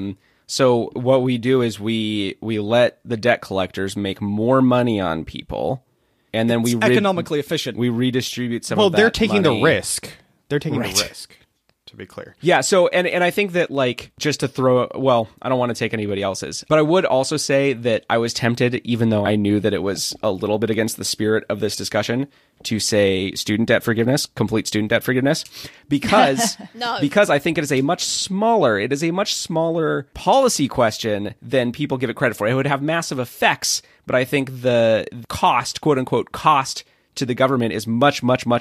So what we do is we let the debt collectors make more money on people, and then we economically efficient. We redistribute some of that they're taking money. the risk. They're taking the risk, to be clear. Yeah, so, and I think that, like, just to throw, well, I don't want to take anybody else's, but I would also say that I was tempted, even though I knew that it was a little bit against the spirit of this discussion, to say student debt forgiveness, complete student debt forgiveness, because because I think it is a much smaller policy question than people give it credit for. It would have massive effects, but I think the cost, quote unquote, cost to the government is much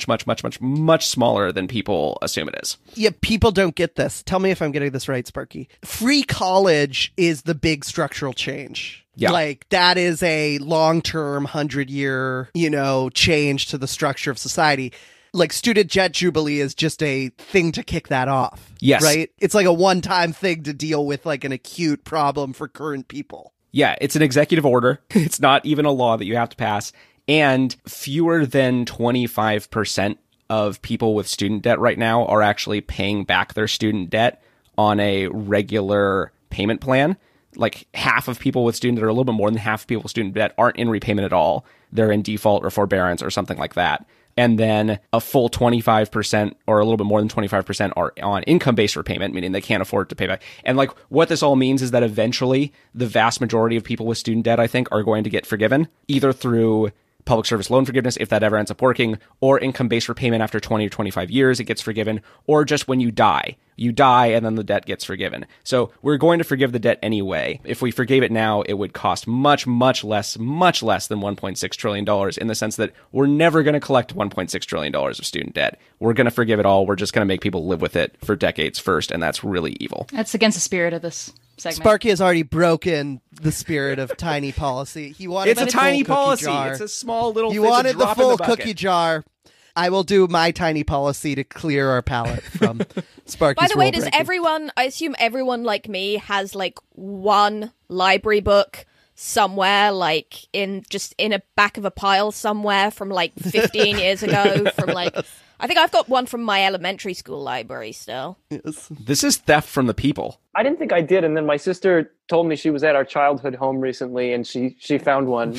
smaller than people assume it is. Yeah, people don't get this. Tell me if I'm getting this right, Sparky. Free college is the big structural change. Yeah. Like, that is a long-term, 100-year, change to the structure of society. Like, student debt jubilee is just a thing to kick that off. Yes. Right? It's like a one-time thing to deal with, like, an acute problem for current people. Yeah, it's an executive order. It's not even a law that you have to pass. And fewer than 25% of people with student debt right now are actually paying back their student debt on a regular payment plan. Like, half of people with student debt, or a little bit more than half of people with student debt, aren't in repayment at all. They're in default or forbearance or something like that. And then a full 25% or a little bit more than 25% are on income-based repayment, meaning they can't afford to pay back. And like, what this all means is that eventually the vast majority of people with student debt, I think, are going to get forgiven, either through public service loan forgiveness, if that ever ends up working, or income-based repayment after 20 or 25 years, it gets forgiven, or just when you die. You die and then the debt gets forgiven. So we're going to forgive the debt anyway. If we forgave it now, it would cost much less than $1.6 trillion, in the sense that we're never going to collect $1.6 trillion of student debt. We're going to forgive it all. We're just going to make people live with it for decades first, and that's really evil. That's against the spirit of this segment. Sparky has already broken the spirit of tiny policy. He wanted it's a tiny policy. Jar. It's a small little. He thing. wanted the full the cookie jar. I will do my tiny policy to clear our palate from Sparky's. By the way, rule breaking. I assume everyone like me has like one library book somewhere, like in a back of a pile somewhere from like 15 years ago, from like, I think I've got one from my elementary school library still. Yes. This is theft from the people. I didn't think I did, and then my sister told me she was at our childhood home recently, and she found one.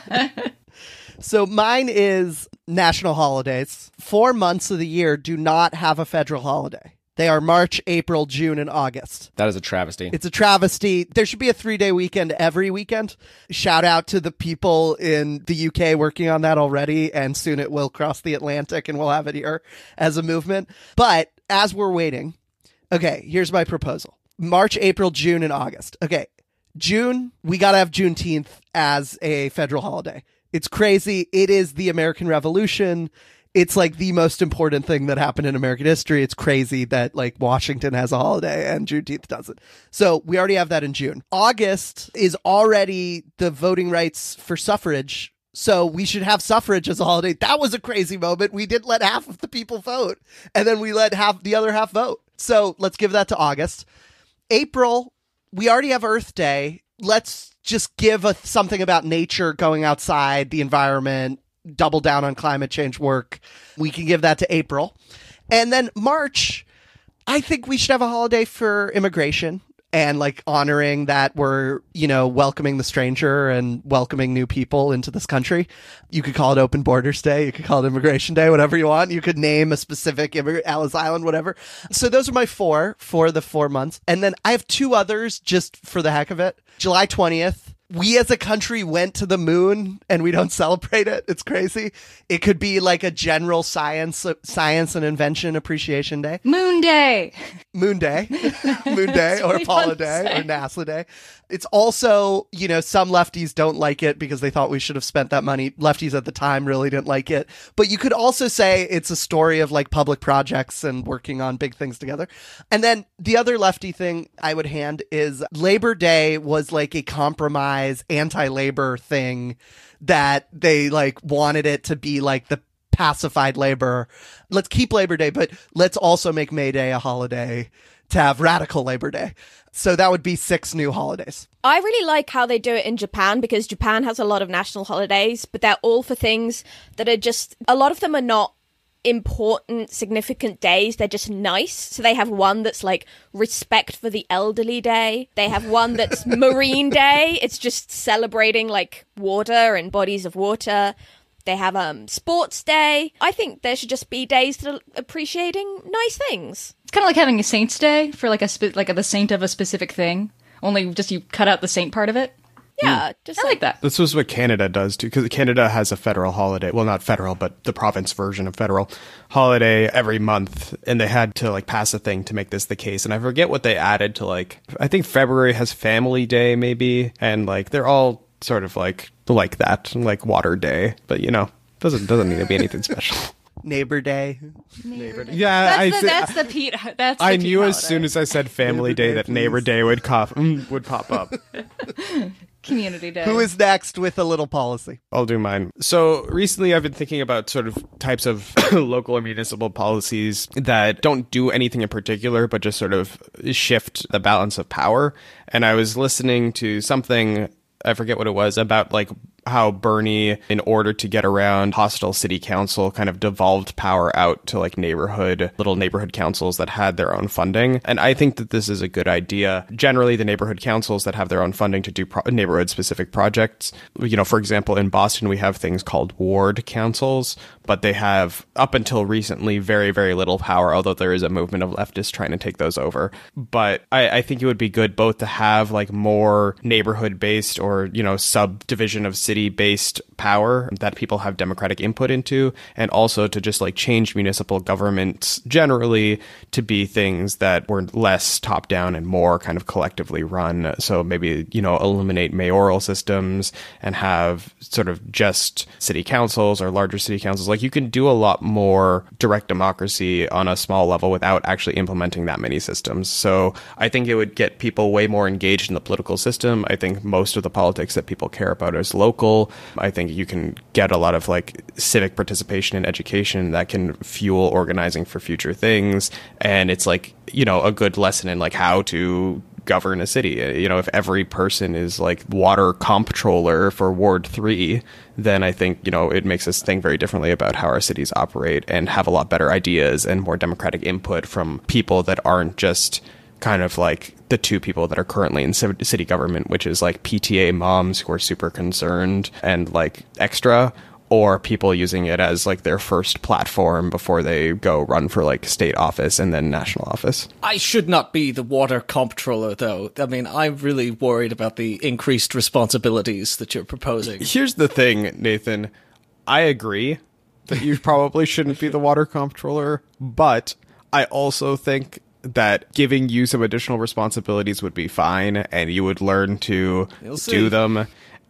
So mine is national holidays. 4 months of the year do not have a federal holiday. They are March, April, June, and August. That is a travesty. It's a travesty. There should be a 3-day weekend every weekend. Shout out to the people in the UK working on that already, and soon it will cross the Atlantic and we'll have it here as a movement. But as we're waiting, okay, here's my proposal. March, April, June, and August. Okay, June, we got to have Juneteenth as a federal holiday. It's crazy. It is the American Revolution. It's like the most important thing that happened in American history. It's crazy that like Washington has a holiday and Juneteenth doesn't. So we already have that in June. August is already the voting rights for suffrage. So we should have suffrage as a holiday. That was a crazy moment. We didn't let half of the people vote, and then we let the other half vote. So let's give that to August. April, we already have Earth Day. Let's just give something about nature, going outside, the environment, double down on climate change work. We can give that to April. And then March, I think we should have a holiday for immigration and like honoring that we're, welcoming the stranger and welcoming new people into this country. You could call it Open Borders Day. You could call it Immigration Day, whatever you want. You could name a specific Ellis Island, whatever. So those are my 4 for the 4 months. And then I have 2 others just for the heck of it. July 20th. We as a country went to the moon and we don't celebrate it. It's crazy. It could be like a general science and invention appreciation day. Moon Day. Moon Day. Moon Day or Apollo Day or NASA Day. It's also, some lefties don't like it because they thought we should have spent that money. Lefties at the time really didn't like it. But you could also say it's a story of like public projects and working on big things together. And then the other lefty thing I would hand is Labor Day was like a compromise anti-labor thing that they like wanted it to be like the pacified labor. Let's keep Labor Day, but let's also make May Day a holiday to have radical Labor Day. So that would be 6 new holidays. I really like how they do it in Japan because Japan has a lot of national holidays, but they're all for things that are just, a lot of them are not important, significant days. They're just nice. So they have one that's like Respect for the Elderly Day. They have one that's Marine Day. It's just celebrating like water and bodies of water. They have Sports Day. I think there should just be days that are appreciating nice things. It's kind of like having a Saint's Day for like the saint of a specific thing. Only just you cut out the saint part of it. Yeah, I like that. This is what Canada does too, because Canada has a federal holiday. Well, not federal, but the province version of federal holiday every month, and they had to like pass a thing to make this the case. And I forget what they added to like. I think February has Family Day maybe, and like they're all sort of like that, like Water Day, but doesn't need to be anything special. Neighbor Day. Yeah, that's the Pete. I knew as soon as I said Family Day that Neighbor Day would pop up. Community Day. Who is next with a little policy? I'll do mine. So recently I've been thinking about sort of types of local or municipal policies that don't do anything in particular, but just sort of shift the balance of power. And I was listening to something, I forget what it was, about like how Bernie, in order to get around hostile city council, kind of devolved power out to like little neighborhood councils that had their own funding. And I think that this is a good idea. Generally, the neighborhood councils that have their own funding to do neighborhood specific projects, for example, in Boston, we have things called ward councils, but they have up until recently very, very little power, although there is a movement of leftists trying to take those over. But I think it would be good both to have like more neighborhood based or, subdivision of city-based power that people have democratic input into, and also to just like change municipal governments generally to be things that were less top-down and more kind of collectively run. So maybe, eliminate mayoral systems and have sort of just city councils or larger city councils. Like you can do a lot more direct democracy on a small level without actually implementing that many systems. So I think it would get people way more engaged in the political system. I think most of the politics that people care about is local. I think you can get a lot of like civic participation in education that can fuel organizing for future things. And it's like, a good lesson in like how to govern a city. If every person is like water comptroller for Ward 3, then I think, it makes us think very differently about how our cities operate and have a lot better ideas and more democratic input from people that aren't just kind of like the 2 people that are currently in city government, which is like PTA moms who are super concerned and like extra, or people using it as like their first platform before they go run for like state office and then national office. I should not be the water comptroller, though. I mean, I'm really worried about the increased responsibilities that you're proposing. Here's the thing, Nathan. I agree that you probably shouldn't be the water comptroller, but I also think that giving you some additional responsibilities would be fine, and you would learn to do them.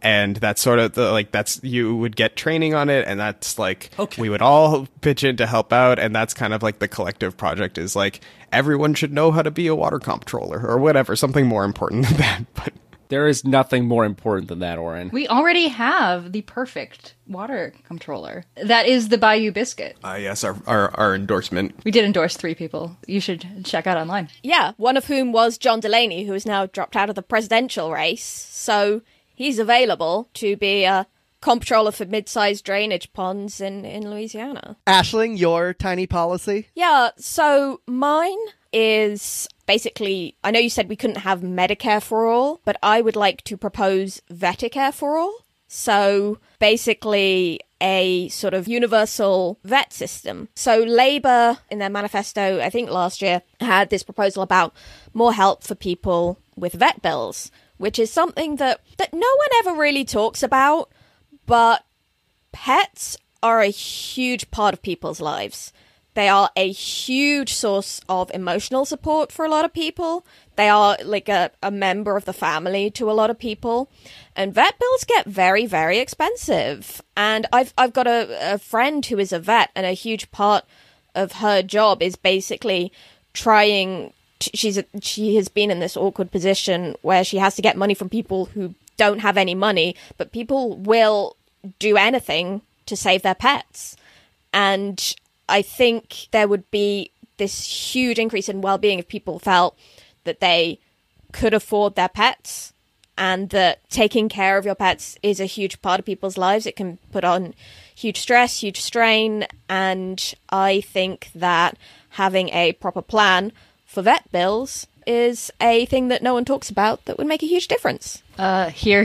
And that's sort of you would get training on it, and that's like, Okay. we would all pitch in to help out, and that's kind of like the collective project is like, everyone should know how to be a water comptroller or whatever, something more important than that. But There is nothing more important than that, Oren. We already have the perfect water comptroller. That is the Bayou Biscuit. yes, our endorsement. We did endorse 3 people. You should check out online. Yeah, one of whom was John Delaney, who has now dropped out of the presidential race. So he's available to be a comptroller for mid-sized drainage ponds in Louisiana. Ashling, your tiny policy? Yeah, so mine is basically, I know you said we couldn't have Medicare for all, but I would like to propose Veticare for all. So basically a sort of universal vet system. So Labour, in their manifesto, I think last year, had this proposal about more help for people with vet bills, which is something that no one ever really talks about, but pets are a huge part of people's lives. They are a huge source of emotional support for a lot of people. They are like a member of the family to a lot of people. And vet bills get very, very expensive. And I've got a friend who is a vet, and a huge part of her job is basically trying she has been in this awkward position where she has to get money from people who don't have any money, but people will do anything to save their pets. And I think there would be this huge increase in well-being if people felt that they could afford their pets, and that taking care of your pets is a huge part of people's lives. It can put on huge stress, huge strain, and I think that having a proper plan for vet bills is a thing that no one talks about that would make a huge difference. Here.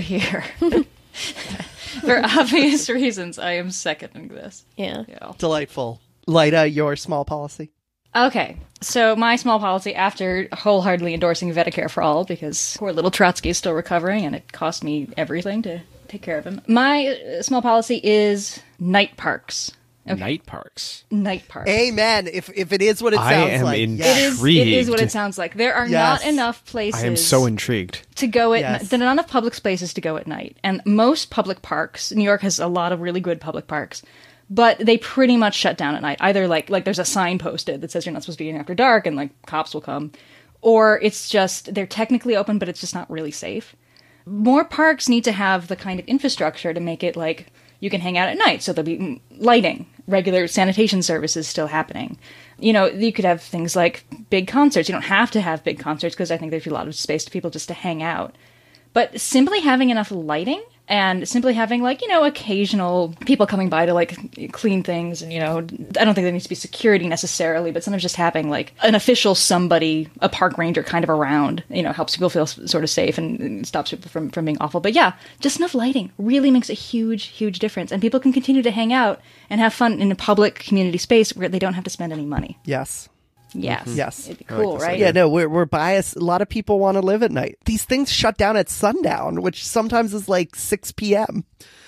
For obvious reasons, I am seconding this. Yeah. Delightful. Lyda, your small policy? Okay, so my small policy, after wholeheartedly endorsing Veticare for all, because poor little Trotsky is still recovering and it cost me everything to take care of him. My small policy is night parks. Okay. Night parks. Night parks. Amen. If it is what it I sounds am like. intrigued. It is what it sounds like. There are Yes. not enough places. I am so intrigued. to go at Yes. there are not enough public spaces to go at night, and most public parks, New York has a lot of really good public parks, but they pretty much shut down at night. Either like there's a sign posted that says you're not supposed to be in after dark, and like cops will come, or it's just they're technically open but it's just not really safe. More parks need to have the kind of infrastructure to make it like you can hang out at night, so there'll be lighting, regular sanitation services still happening. You know, you could have things like big concerts. You don't have to have big concerts because I think there's a lot of space for people just to hang out. But simply having enough lighting and simply having, like, you know, occasional people coming by to, like, clean things. And, you know, I don't think there needs to be security necessarily, but sometimes just having, like, an official somebody, a park ranger kind of around, you know, helps people feel sort of safe and stops people from being awful. But yeah, just enough lighting really makes a huge, huge difference. And people can continue to hang out and have fun in a public community space where they don't have to spend any money. Yes. Yes. Yes. It'd be cool, right? Yeah, no, we're biased. A lot of people want to live at night. These things shut down at sundown, which sometimes is like 6 p.m.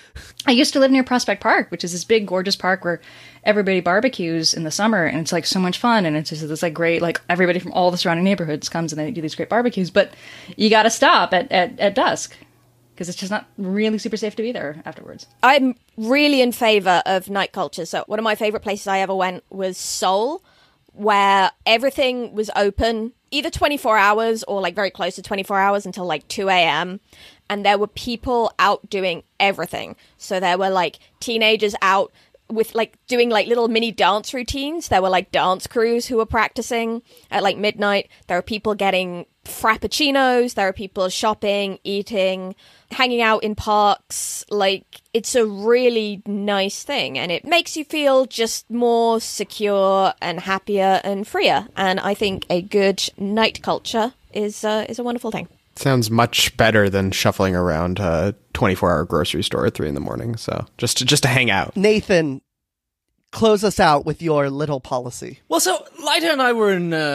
I used to live near Prospect Park, which is this big, gorgeous park where everybody barbecues in the summer, and it's like so much fun, and it's just this like great, like everybody from all the surrounding neighborhoods comes and they do these great barbecues. But you got to stop at dusk because it's just not really super safe to be there afterwards. I'm really in favor of night culture. So one of my favorite places I ever went was Seoul, where everything was open either 24 hours or like very close to 24 hours until like 2 a.m. And there were people out doing everything. So there were like teenagers out with like doing like little mini dance routines. There were like dance crews who were practicing at like midnight. There were people getting frappuccinos. There are people shopping, eating, hanging out in parks. Like, it's a really nice thing, and it makes you feel just more secure and happier and freer. And I think a good night culture is a wonderful thing. Sounds much better than shuffling around a 24-hour grocery store at 3 a.m. So just to hang out. Nathan, close us out with your little policy. Well, so Lyda and I were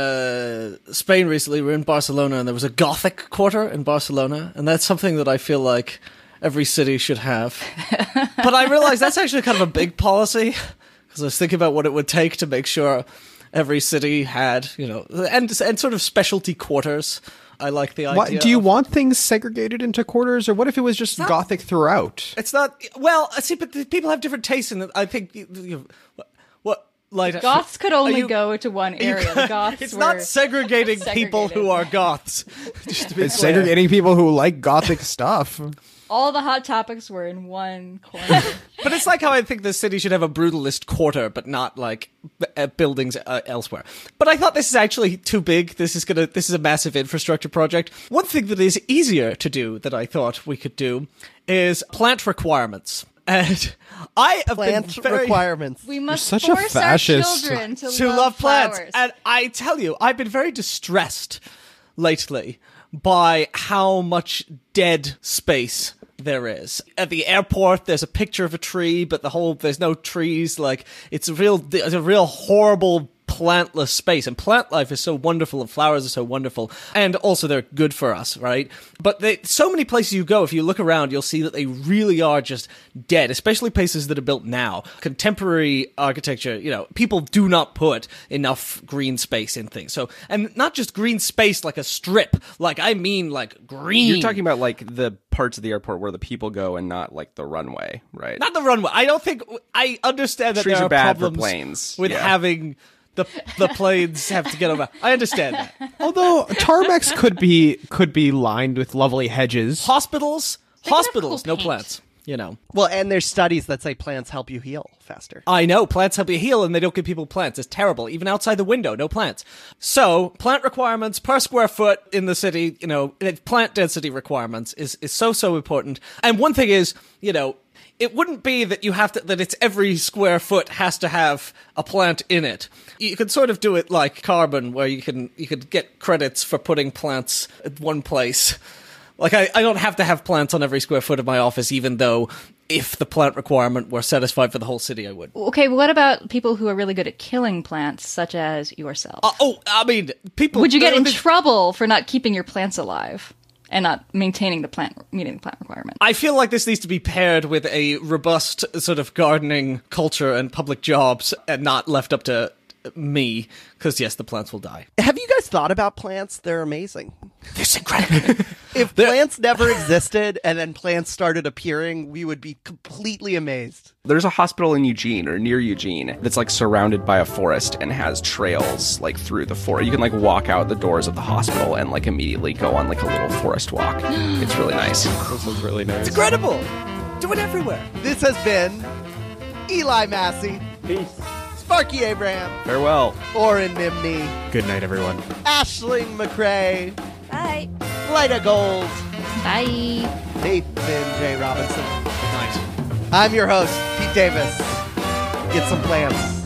in Spain recently. We were in Barcelona, and there was a Gothic quarter in Barcelona, and that's something that I feel like every city should have. But I realized that's actually kind of a big policy, because I was thinking about what it would take to make sure every city had, you know, and sort of specialty quarters I like the idea. What, do you want things segregated into quarters, or what if it was just Gothic throughout? It's not. Well, see, but people have different tastes in it. I think. What? Like, Goths could only go to one area. The Goths it's were not segregating people who are goths. Just to be It's clear. segregating people who like Gothic stuff. All the hot topics were in one corner. But it's like how I think the city should have a brutalist quarter, but not like buildings elsewhere. But I thought this is actually too big. This is a massive infrastructure project. One thing that is easier to do that I thought we could do is plant requirements. And I have Plant been very requirements. We must such a force our fascist. children to love plants. flowers. And I tell you, I've been very distressed lately by how much dead space there is. At the airport, there's a picture of a tree, but there's no trees. Like, it's a real horrible plantless space, and plant life is so wonderful, and flowers are so wonderful, and also they're good for us, right? But so many places you go, if you look around, you'll see that they really are just dead, especially places that are built now. Contemporary architecture, people do not put enough green space in things. So, and not just green space like a strip, I mean green. You're talking about the parts of the airport where the people go and not the runway, right? Not the runway. I understand that Trees there are bad for problems planes. with having the planes have to get over. I understand that. Although tarmacs could be lined with lovely hedges. Hospitals, cool no paint. plants. Well, and there's studies that say plants help you heal faster. I know, plants help you heal, and they don't give people plants. It's terrible. Even outside the window, no plants. So, plant requirements per square foot in the city, plant density requirements is so important. And one thing is, it wouldn't be that that it's every square foot has to have a plant in it. You could sort of do it like carbon, where you could get credits for putting plants at one place. I don't have to have plants on every square foot of my office, even though if the plant requirement were satisfied for the whole city, I would. Okay, what about people who are really good at killing plants, such as yourself? People... Would you get in trouble for not keeping your plants alive and not meeting the plant requirement? I feel like this needs to be paired with a robust sort of gardening culture and public jobs, and not left up to me, because yes, the plants will die. Have you guys thought about plants? They're amazing. This is incredible. If plants never existed and then plants started appearing, we would be completely amazed. There's a hospital in Eugene or near Eugene that's surrounded by a forest and has trails through the forest. You can walk out the doors of the hospital and immediately go on a little forest walk. It's really nice. This is really nice. It's incredible. Do it everywhere. This has been Eli Massey, Peace. Sparky Abraham, Farewell. Oren Nimni, Good night, everyone. Aisling McCrae, Bye. Lyda Gold, Bye. Nathan J. Robinson. Good night. I'm your host, Pete Davis. Get some plants.